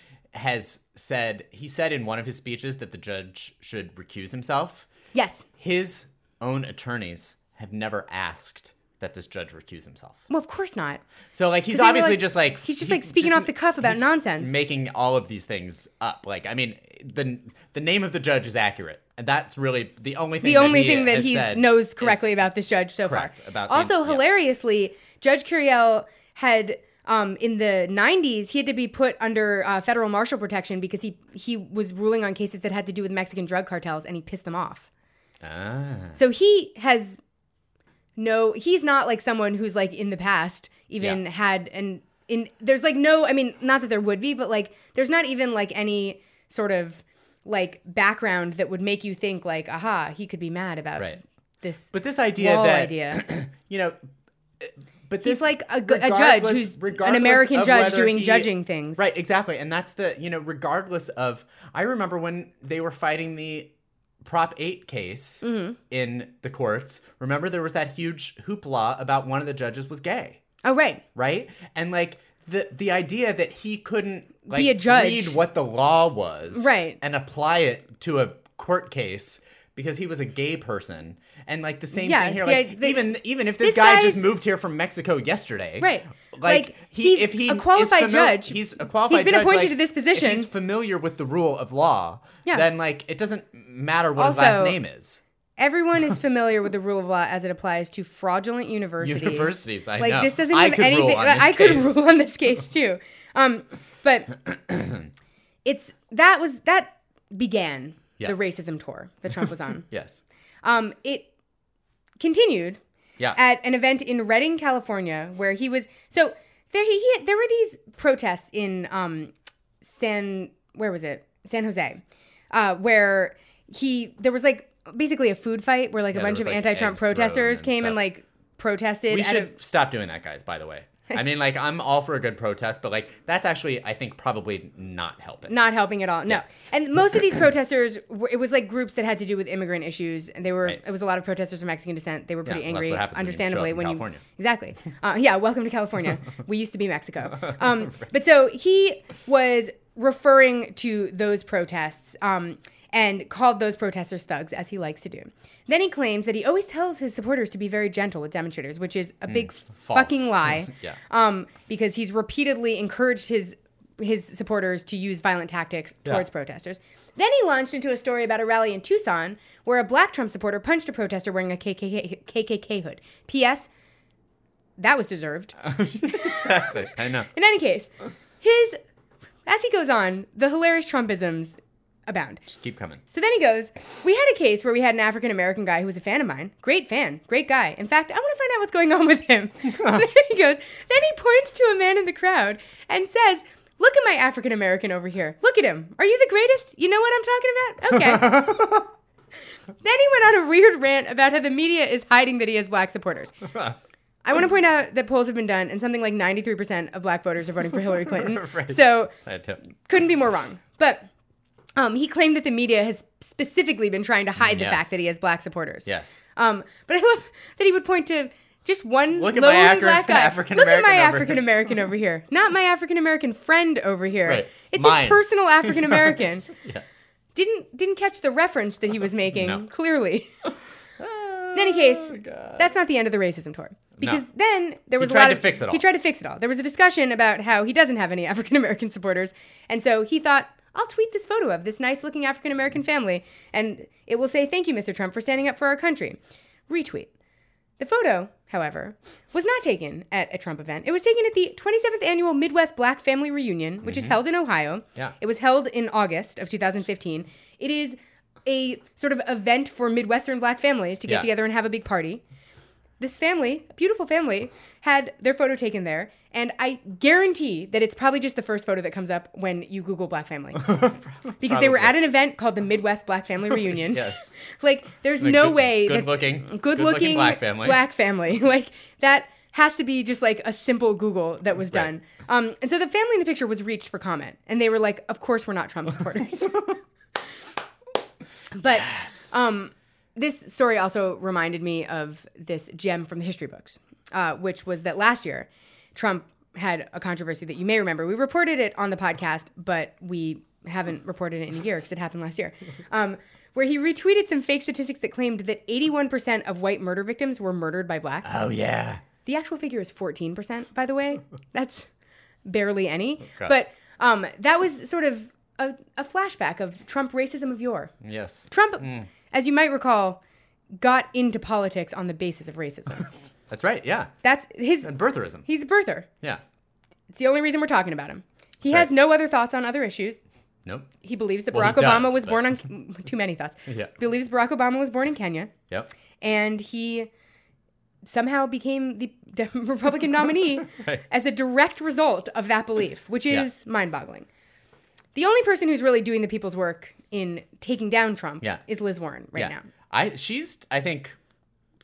he said in one of his speeches that the judge should recuse himself. Yes. His own attorneys have never asked that this judge recuse himself. Well, of course not. So, like, he's obviously just like... He's speaking off the cuff about nonsense. Making all of these things up. Like, I mean, the name of the judge is accurate. And that's really the only thing that he knows correctly about this judge so far. Hilariously, Judge Curiel had... in the 90s, he had to be put under federal marshal protection because he was ruling on cases that had to do with Mexican drug cartels, and he pissed them off. So he's not like someone who's like in the past even had there's like no, I mean, not that there would be, but like there's not even like any sort of like background that would make you think like, aha, he could be mad about this But this idea wall that idea. you know, but this He's like a judge who's an regardless American of judge whether doing he- judging things. Right, exactly. And that's the, regardless of, I remember when they were fighting the Prop 8 case Mm-hmm. in the courts, remember there was that huge hoopla about one of the judges was gay, Oh, right. right? And like the idea that he couldn't like Be a judge. read what the law was Right. and apply it to a court case because he was a gay person. And like the same Yeah, thing here, yeah, like the- even if this this guy guy's- just moved here from Mexico yesterday, Right. Like he's if he a qualified is judge. he's a qualified He's been judge, appointed like, to this position. If he's familiar with the rule of law, Yeah. then like it doesn't matter what his Also, last name is. Everyone is familiar with the rule of law as it applies to fraudulent universities. Universities, I like, know. This doesn't I have could anything. rule on this I could case. rule on this case too. But that began Yeah. the racism tour that Trump was on. Yes. It continued Yeah. at an event in Redding, California, where he was. So there were these protests in San Jose, where there was like basically a food fight where like a Yeah, bunch there of was, like, anti-Trump eggs thrown protesters and came and stuff. like protested. We at should stop doing that, guys, by the way. I mean, like, I'm all for a good protest, but, like, that's actually, I think, probably not helping. not helping at all. No. And most of these protesters, it was like groups that had to do with immigrant issues. And Right. it was a lot of protesters from Mexican descent. They were pretty Yeah, well, that's angry, what happens when you show understandably. up in California. Exactly. Yeah, welcome to California. We used to be Mexico. But so he was referring to those protests and called those protesters thugs, as he likes to do. Then he claims that he always tells his supporters to be very gentle with demonstrators, which is a big false. fucking lie. Yeah. Because he's repeatedly encouraged his supporters to use violent tactics towards protesters. Then he launched into a story about a rally in Tucson where a black Trump supporter punched a protester wearing a KKK hood. P.S. That was deserved. Exactly. I know. In any case, as he goes on, the hilarious Trumpisms abound. Just keep coming. So then he goes, we had a case where we had an African-American guy who was a fan of mine. Great fan. Great guy. In fact, I want to find out what's going on with him. And then he goes, then he points to a man in the crowd and says, look at my African-American over here. Look at him. Are you the greatest? You know what I'm talking about? Okay. Then he went on a weird rant about how the media is hiding that he has black supporters. I want to point out that polls have been done and something like 93% of black voters are voting for Hillary Clinton. Right. So I had to. couldn't be more wrong. But he claimed that the media has specifically been trying to hide the Yes. fact that he has black supporters. Yes. But I love that he would point to just one Look at lone my black guy. African Look at my American over African American over here. Not my African American friend over here. Right. It's Mine. his personal African American. Yes. Didn't catch the reference that he was making, No. clearly. In any case, that's not the end of the racism tour. Because then there was a tried lot to of fix it all. He tried to fix it all. There was a discussion about how he doesn't have any African American supporters, and so he thought, I'll tweet this photo of this nice looking African American family, and it will say, "Thank you, Mr. Trump, for standing up for our country." Retweet. The photo, however, was not taken at a Trump event. It was taken at the 27th annual Midwest Black Family Reunion, which is held in Ohio. Yeah. It was held in August of 2015. It is a sort of event for Midwestern black families to get Yeah. together and have a big party. This family, a beautiful family, had their photo taken there, and I guarantee that it's probably just the first photo that comes up when you Google black family. Because they were Probably. at an event called the Midwest Black Family Reunion. Yes. Like, there's Like no good- way good-looking black black family. Like, that has to be just like a simple Google that was done. And so the family in the picture was reached for comment, and they were like, of course we're not Trump supporters. But this story also reminded me of this gem from the history books, which was that last year, Trump had a controversy that you may remember. We reported it on the podcast, but we haven't reported it in a year because it happened last year, where he retweeted some fake statistics that claimed that 81% of white murder victims were murdered by blacks. Oh yeah. The actual figure is 14%, by the way. That's barely any. Okay. But that was sort of a flashback of Trump racism of yore. Yes. Trump, as you might recall, got into politics on the basis of racism. That's right. Yeah. That's his. And birtherism. He's a birther. Yeah. It's the only reason we're talking about him. He That's has right. no other thoughts on other issues. Nope. He believes that Well, Barack he Obama does, was but- born on too many thoughts. Yeah. Believes Barack Obama was born in Kenya, Yep. and he somehow became the Republican nominee Right. as a direct result of that belief, which Yeah. is mind-boggling. The only person who's really doing the people's work in taking down Trump Yeah. is Liz Warren right Yeah. now. She's I think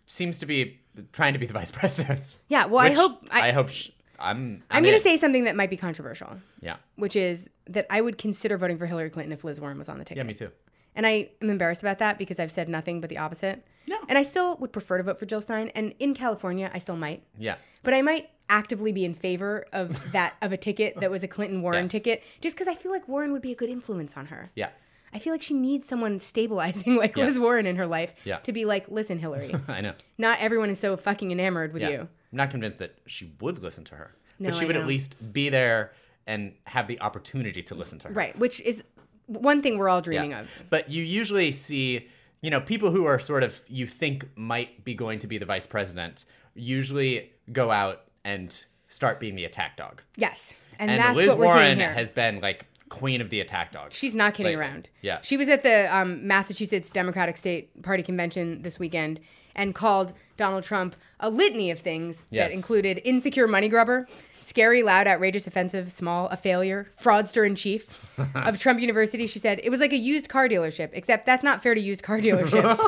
seems to be trying to be the vice president. Yeah, well, Which I hope. I'm going to in. say something that might be controversial, Yeah. which is that I would consider voting for Hillary Clinton if Liz Warren was on the ticket. Yeah, me too. And I am embarrassed about that because I've said nothing but the opposite. No. And I still would prefer to vote for Jill Stein. And in California, I still might. Yeah. But I might actively be in favor of a ticket that was a Clinton Warren Yes. ticket, just because I feel like Warren would be a good influence on her. Yeah. I feel like she needs someone stabilizing like Yeah. Liz Warren in her life Yeah. to be like, listen, Hillary, I know. not everyone is so fucking enamored with Yeah. you. I'm not convinced that she would listen to her. No, but she I would know. at least be there and have the opportunity to listen to her. Right, which is one thing we're all dreaming Yeah. of. But you usually see, people who are sort of, you think might be going to be the vice president, usually go out and start being the attack dog. Yes. And And that's Liz what we're Warren seeing here. has been like queen of the attack dogs. She's not kidding lately. around. Yeah. She was at the Massachusetts Democratic State Party convention this weekend and called Donald Trump a litany of things Yes. that included insecure money grubber, scary, loud, outrageous, offensive, small, a failure, fraudster in chief of Trump University. She said it was like a used car dealership, except that's not fair to used car dealerships.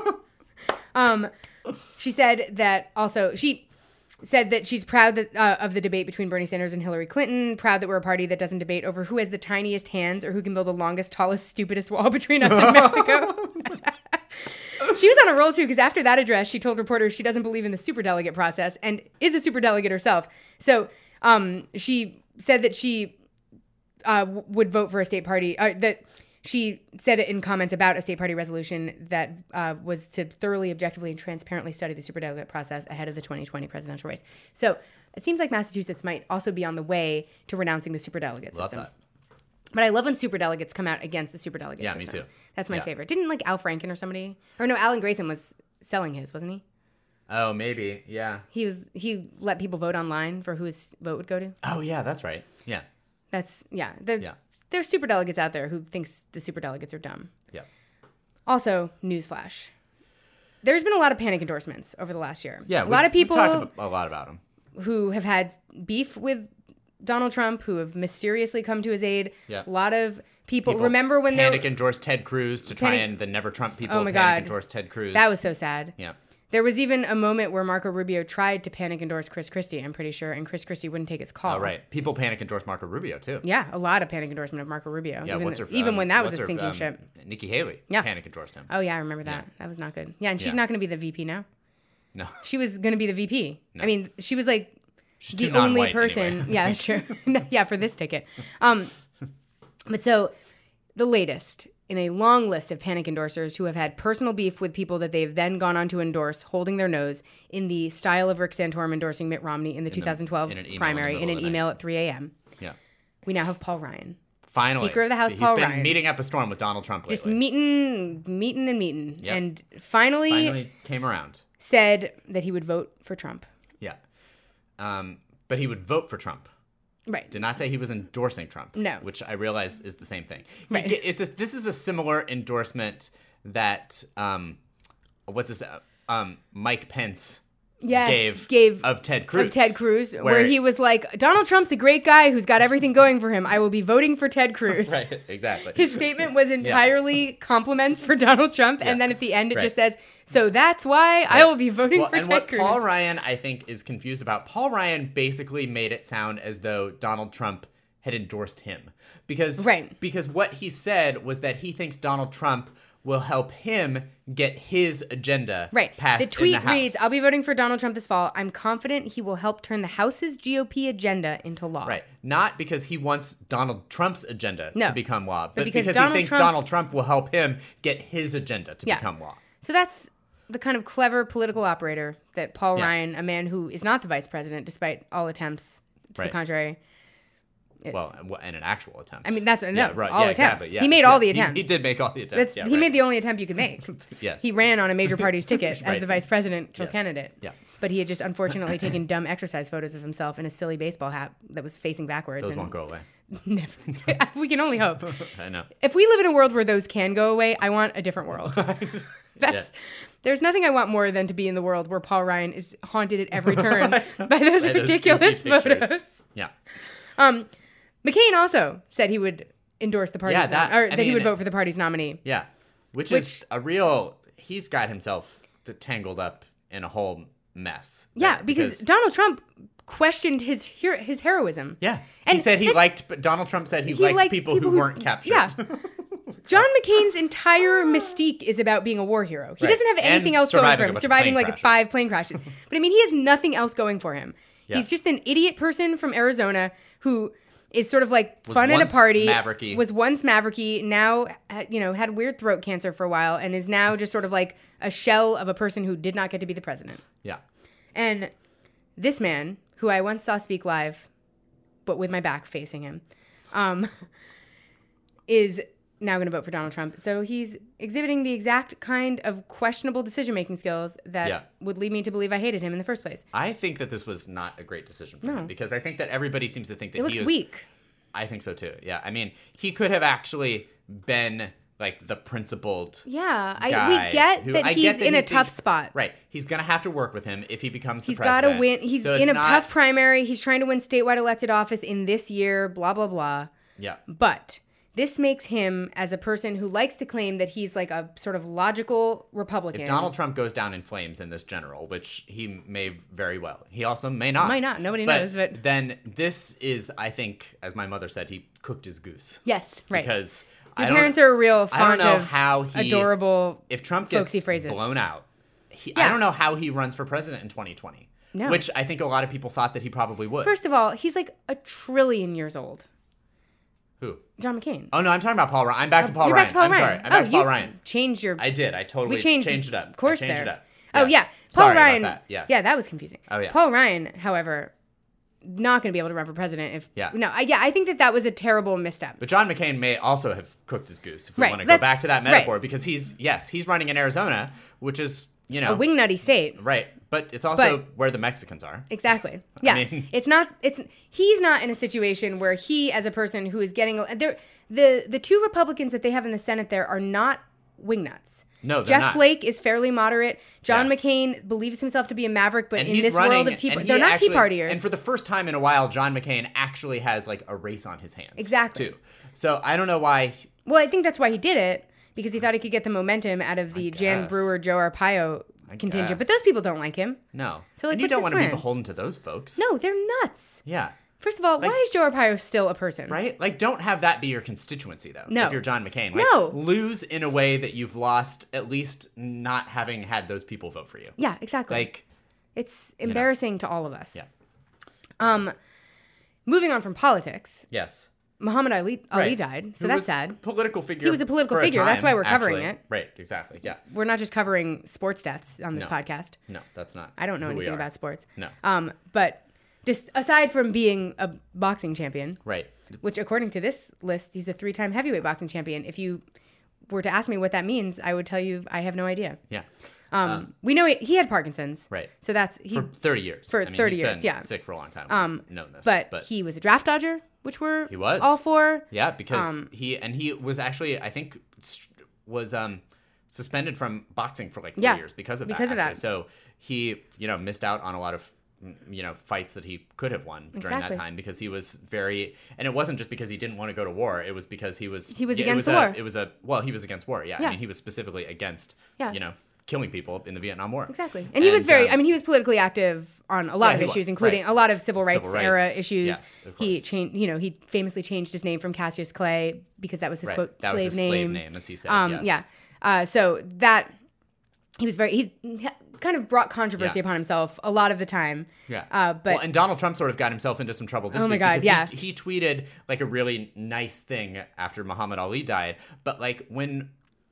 She said that also she said that she's proud that, of the debate between Bernie Sanders and Hillary Clinton, proud that we're a party that doesn't debate over who has the tiniest hands or who can build the longest, tallest, stupidest wall between us and Mexico. She was on a roll, too, because after that address, she told reporters she doesn't believe in the superdelegate process and is a superdelegate herself. So she said that she would vote for a state party, that she said it in comments about a state party resolution that was to thoroughly, objectively, and transparently study the superdelegate process ahead of the 2020 presidential race. So it seems like Massachusetts might also be on the way to renouncing the superdelegate Love system. that. But I love when superdelegates come out against the superdelegate Yeah, system. me too. That's my Yeah. favorite. Didn't like Al Franken or somebody? Or no, Alan Grayson was selling his, wasn't he? Oh, maybe. Yeah. He let people vote online for who his vote would go to. Oh, yeah, that's right. Yeah. That's Yeah. There's superdelegates out there who thinks the superdelegates are dumb. Yeah. Also, newsflash. There's been a lot of panic endorsements over the last year. Yeah. A lot of people we talked a lot about him. who have had beef with Donald Trump, who have mysteriously come to his aid. Yeah. A lot of people remember when they panic endorsed Ted Cruz to try and the Never Trump people Oh my panic God. endorsed Ted Cruz. That was so sad. Yeah. There was even a moment where Marco Rubio tried to panic endorse Chris Christie, I'm pretty sure, and Chris Christie wouldn't take his call. Oh, right. People panic endorsed Marco Rubio, too. Yeah, a lot of panic endorsement of Marco Rubio. Yeah, even when that was what's a her, sinking ship. Nikki Haley Yeah. panic endorsed him. Oh, yeah, I remember that. That was not good. Yeah, and she's Yeah. not going to be the VP now. No. She was going to be the VP. I mean, she was like She's the too only non-white person. anyway. Yeah, that's true. Yeah, for this ticket. But so the latest in a long list of panic endorsers who have had personal beef with people that they've then gone on to endorse, holding their nose in the style of Rick Santorum endorsing Mitt Romney in the 2012 in an email primary in in the an middle of the email at 3 a.m. Yeah. We now have Paul Ryan. Finally. Speaker of the House, He's Paul been Ryan. meeting up a storm with Donald Trump lately. Just meeting. Yep. And finally came around. said that he would vote for Trump. Yeah. But he would vote for Trump. Right. Did not say he was endorsing Trump. No. Which I realize is the same thing. Right. This is a similar endorsement that Mike Pence gave of Ted Cruz. Of Ted Cruz, where he was like, Donald Trump's a great guy who's got everything going for him. I will be voting for Ted Cruz. Right, exactly. His statement was entirely compliments for Donald Trump, and then at the end it just says, so that's why I will be voting for and Ted what Cruz. Paul Ryan, I think, is confused about, Paul Ryan basically made it sound as though Donald Trump had endorsed him. Because what he said was that he thinks Donald Trump will help him get his agenda passed The tweet in the House. reads, I'll be voting for Donald Trump this fall. I'm confident he will help turn the House's GOP agenda into law. Right. Not because he wants Donald Trump's agenda to become law, but because he thinks Donald Trump will help him get his agenda to become law. So that's the kind of clever political operator that Paul Ryan, a man who is not the vice president, despite all attempts to the contrary. Well, and an actual attempt. I mean, that's all attempts. Exactly, yeah. He made all the attempts. He did make all the attempts. He made the only attempt you could make. Yes. He ran on a major party's ticket as the vice presidential candidate. Yeah. But he had just unfortunately taken dumb exercise photos of himself in a silly baseball hat that was facing backwards. Those won't go away. Never. We can only hope. I know. If we live in a world where those can go away, I want a different world. There's nothing I want more than to be in the world where Paul Ryan is haunted at every turn by those ridiculous photos. Yeah. McCain also said he would endorse the party's he would vote for the party's nominee. Yeah. Which is a real, he's got himself tangled up in a whole mess. Yeah, Right? because Donald Trump questioned his heroism. Yeah. And He said Donald Trump said he liked people who weren't captured. Yeah. John McCain's entire mystique is about being a war hero. He Right. doesn't have anything And else going surviving for a him. bunch of Surviving plane like crashes. 5 plane crashes. But I mean, he has nothing else going for him. Yeah. He's just an idiot person from Arizona who is sort of like Was fun at a once party. mavericky. Was once mavericky. Now, had weird throat cancer for a while and is now just sort of like a shell of a person who did not get to be the president. Yeah. And this man, who I once saw speak live, but with my back facing him, is now going to vote for Donald Trump. So he's exhibiting the exact kind of questionable decision-making skills that would lead me to believe I hated him in the first place. I think that this was not a great decision for him because I think that everybody seems to think that It looks weak. I think so too. Yeah. I mean, he could have actually been like the principled Yeah, guy we get who- that I he's get that in he a tough thinks- spot. Right. He's going to have to work with him if he becomes the He's got president. to win. He's So in a it's not- tough primary. He's trying to win statewide elected office in this year, blah, blah, blah. Yeah. But this makes him, as a person who likes to claim that he's like a sort of logical Republican. If Donald Trump goes down in flames in this general, which he may very well, he also may not. Might not. Nobody knows, but- then this is, I think, as my mother said, he cooked his goose. Yes, right. Because Your parents are real I don't fond know of how adorable if Trump folksy gets phrases. blown out, I Yeah. don't know how he runs for president in 2020. No. Which I think a lot of people thought that he probably would. First of all, he's like 1 trillion years old. Who? John McCain. Oh, no, I'm talking about Paul Ryan. I'm back to Paul You're Ryan. back to Paul I'm Ryan. sorry. I'm back to Paul you Ryan. Changed your. I did. I totally We changed it up. Of course, I changed there. it up. Oh Yes. yeah, Paul Sorry Ryan. about that. Yes. Yeah, that was confusing. Oh, yeah. Paul Ryan, however, not going to be able to run for president if. Yeah. No, I think that was a terrible misstep. But John McCain may also have cooked his goose, if we Right, want to go that's- back to that right. metaphor, because he's running in Arizona, which is, A wingnutty state. right. But it's also But- where the Mexicans are. Exactly. Yeah. mean- He's not in a situation where he, as a person who is getting the 2 Republicans that they have in the Senate there are not wingnuts. No, they're Jeff not. Flake is fairly moderate. John Yes. McCain believes himself to be a maverick, but And in he's this running, world of Tea and Party, he they're not actually- Tea Partiers. And for the first time in a while, John McCain actually has like a race on his hands. Exactly. Too. So I don't know why. Well, I think that's why he did it, because he thought he could get the momentum out of the Jan guess. Brewer, Joe Arpaio contingent. guess. But those people don't like him. No. So, like, and you what's don't his want to be plan? beholden to those folks. No, they're nuts. Yeah. First of all, why is Joe Arpaio still a person? Right? Like, don't have that be your constituency, though. No. If you're John McCain. Like, No. lose in a way that you've lost, at least not having had those people vote for you. Yeah, exactly. Like, It's embarrassing to all of us. yeah. Moving on from politics, Yes. Muhammad Ali Right. died, so Who that's was sad. Political figure. He was a political for figure. That's time, why we're covering actually. it. Right. Exactly. Yeah. We're not just covering sports deaths on this No. podcast. No, that's not. I don't know who we anything are. about sports. No. But just aside from being a boxing champion, Right. which according to this list, he's a 3-time heavyweight boxing champion. If you were to ask me what that means, I would tell you I have no idea. Yeah. We know he had Parkinson's. Right. So that's For 30 years. For I mean, 30 he's years, been yeah. sick for a long time. We've known this. But he was a draft dodger, which we're He was. all for. Yeah, because he was actually, I think, was suspended from boxing for like 3 years because of that. Because of that. actually. So he, missed out on a lot of, fights that he could have won during Exactly. that time because he was very, and it wasn't just because he didn't want to go to war. It was because he was against it war. It was he was against war. Yeah. Yeah. I mean, he was specifically against, Yeah. killing people in the Vietnam War. Exactly. And he was he was politically active on a lot Yeah, of he issues, was, including right. a lot of civil rights Civil era rights, issues. yes, of He course. changed, he famously changed his name from Cassius Clay because that was his Right. quote That slave was his name. slave name, as he said. Yes. Yeah. So that he's kind of brought controversy Yeah. upon himself a lot of the time. Yeah. But and Donald Trump sort of got himself into some trouble this Oh my week God, because yeah. he tweeted like a really nice thing after Muhammad Ali died. But like when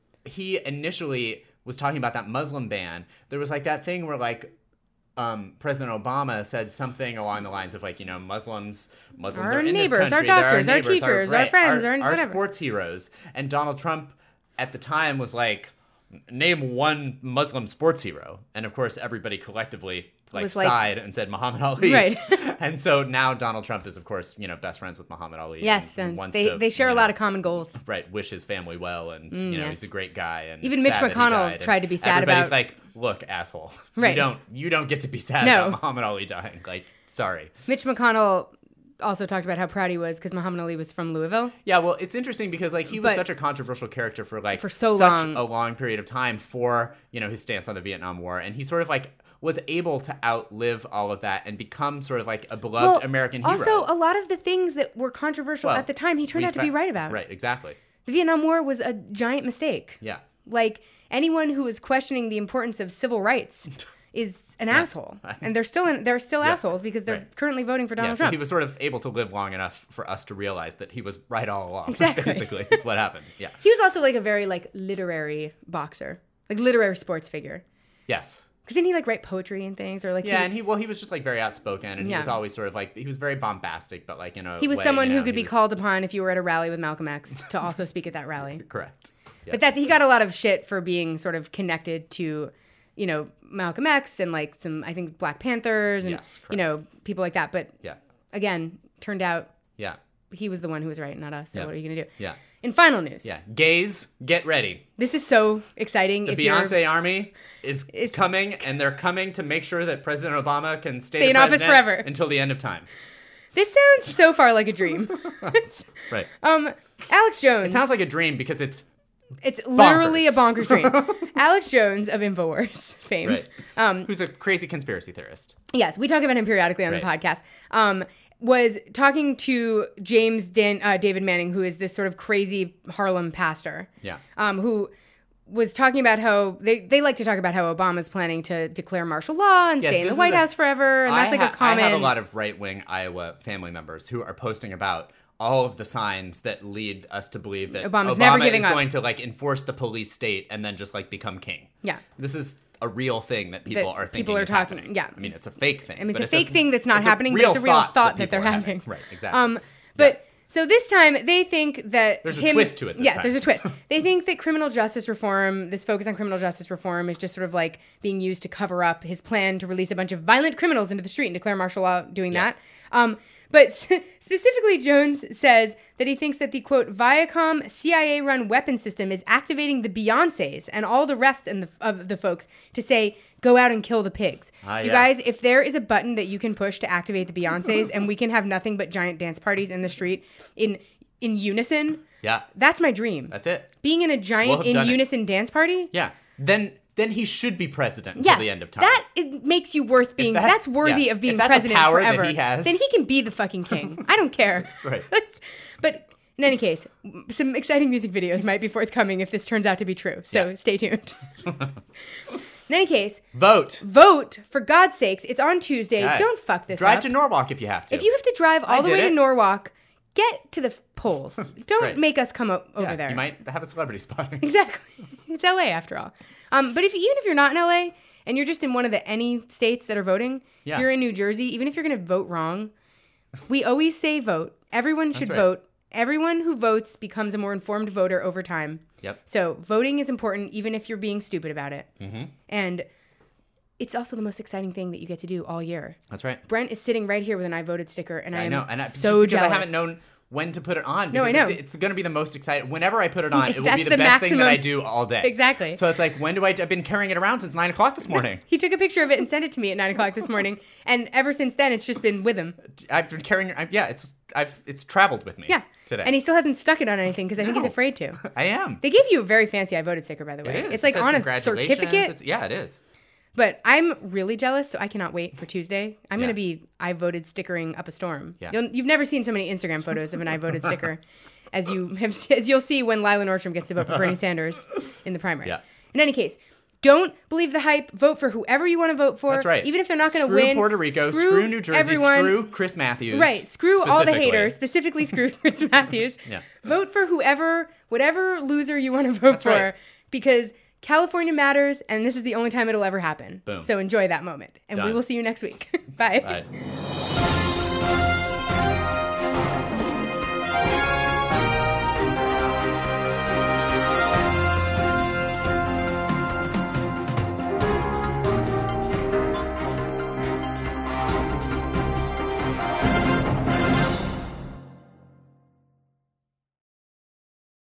he initially was talking about that Muslim ban, there was like that thing where like President Obama said something along the lines of like, Muslims Our are in neighbors, this our country. They're doctors, our neighbors, teachers, our friends, our whatever. sports heroes. And Donald Trump at the time was like, name one Muslim sports hero. And of course, everybody collectively Was sighed and said Muhammad Ali. Right. And so now Donald Trump is, of course, best friends with Muhammad Ali. Yes, and wants they share a lot of common goals. Right, wish his family well, and yes. he's a great guy. And Even it's Mitch sad that he McConnell died. And tried to be sad everybody's about- like, look, asshole, Right. You don't get to be sad No. about Muhammad Ali dying. Like, sorry. Mitch McConnell also talked about how proud he was because Muhammad Ali was from Louisville. Yeah, well, it's interesting because like he was But- such a controversial character for For so such long. a long period of time for his stance on the Vietnam War, and he sort of like was able to outlive all of that and become sort of like a beloved American hero. Also, a lot of the things that were controversial at the time, he turned out to be right about. Right, exactly. The Vietnam War was a giant mistake. Yeah. Like, anyone who is questioning the importance of civil rights is an asshole. And they're still assholes because they're currently voting for Donald Trump. So he was sort of able to live long enough for us to realize that he was right all along. Exactly. Basically, is what happened. Yeah. He was also like a very like literary boxer, like literary sports figure. Yes. Because didn't he like write poetry and things, or like he was just like very outspoken, and he was always sort of like he was very bombastic, but like he was someone who could be called upon if you were at a rally with Malcolm X to also speak at that rally. Correct. Yes. But he got a lot of shit for being sort of connected to, Malcolm X and like some, I think, Black Panthers and people like that. But again, turned out he was the one who was right, not us. So what are you gonna do? Yeah. In final news. Yeah. Gays, get ready. This is so exciting. The Beyonce army is coming, and they're coming to make sure that President Obama can stay in office forever until the end of time. This sounds so far like a dream. Right. Alex Jones. It sounds like a dream because it's literally a bonkers dream. Alex Jones of InfoWars fame. Right. Who's a crazy conspiracy theorist. Yes, we talk about him periodically on the podcast. Was talking to David Manning, who is this sort of crazy Harlem pastor. Yeah. Who was talking about how they like to talk about how Obama's planning to declare martial law and stay in the White House forever, and that's like a common. I have a lot of right-wing Iowa family members who are posting about all of the signs that lead us to believe that Obama is going to like enforce the police state and then just like become king. Yeah. This is a real thing that people are thinking is talking. happening. Yeah. I mean, it's a fake thing. I mean, it's a fake thing that's not happening, but it's a real thought that they're having. Right, exactly. But so this time they think that there's a twist to it. This time. There's a twist. They think that criminal justice reform, this focus on criminal justice reform, is just sort of like being used to cover up his plan to release a bunch of violent criminals into the street and declare martial law doing that. But specifically, Jones says that he thinks that the, quote, Viacom CIA-run weapon system is activating the Beyoncés and all the rest of the folks to say, go out and kill the pigs. You guys, if there is a button that you can push to activate the Beyoncés and we can have nothing but giant dance parties in the street in unison, that's my dream. That's it. Being in a giant unison dance party? Yeah. Then he should be president until the end of time. That makes you worth being. That's worthy of being president power forever. That he has. Then he can be the fucking king. I don't care. Right. But in any case, some exciting music videos might be forthcoming if this turns out to be true. So stay tuned. In any case, vote for God's sakes. It's on Tuesday. Don't fuck this up. Drive to Norwalk if you have to. If you have to drive all the way to Norwalk, get to the polls. Don't make us come over there. You might have a celebrity spotting. Exactly. It's LA after all. But even if you're not in LA and you're just in one of any states that are voting, if you're in New Jersey, even if you're going to vote wrong, we always say vote. Everyone should vote. Everyone who votes becomes a more informed voter over time. Yep. So voting is important, even if you're being stupid about it. Mm-hmm. And it's also the most exciting thing that you get to do all year. That's right. Brent is sitting right here with an I voted sticker, and I know, and so just jealous. I haven't known when to put it on. No, I know. It's going to be the most exciting. Whenever I put it on, it will be the best maximum thing that I do all day. Exactly. So it's like, when do I've been carrying it around since 9 o'clock this morning. He took a picture of it and sent it to me at 9 o'clock this morning. And ever since then, it's just been with him. I've been carrying it's traveled with me today. And he still hasn't stuck it on anything because I think he's afraid to. I am. They gave you a very fancy I voted sticker, by the way. It is. It's like on a certificate. It is. But I'm really jealous, so I cannot wait for Tuesday. I'm going to be I voted stickering up a storm. Yeah. You've never seen so many Instagram photos of an I voted sticker as you'll see when Lila Nordstrom gets to vote for Bernie Sanders in the primary. Yeah. In any case, don't believe the hype. Vote for whoever you want to vote for. That's right. Even if they're not going to win. Screw Puerto Rico. Screw New Jersey. Everyone. Screw Chris Matthews. Right. Screw all the haters. Specifically, screw Chris Matthews. Yeah. Vote for whatever loser you want to vote for. Right. Because California matters, and this is the only time it'll ever happen. Boom. So enjoy that moment. And we will see you next week. Bye. Bye.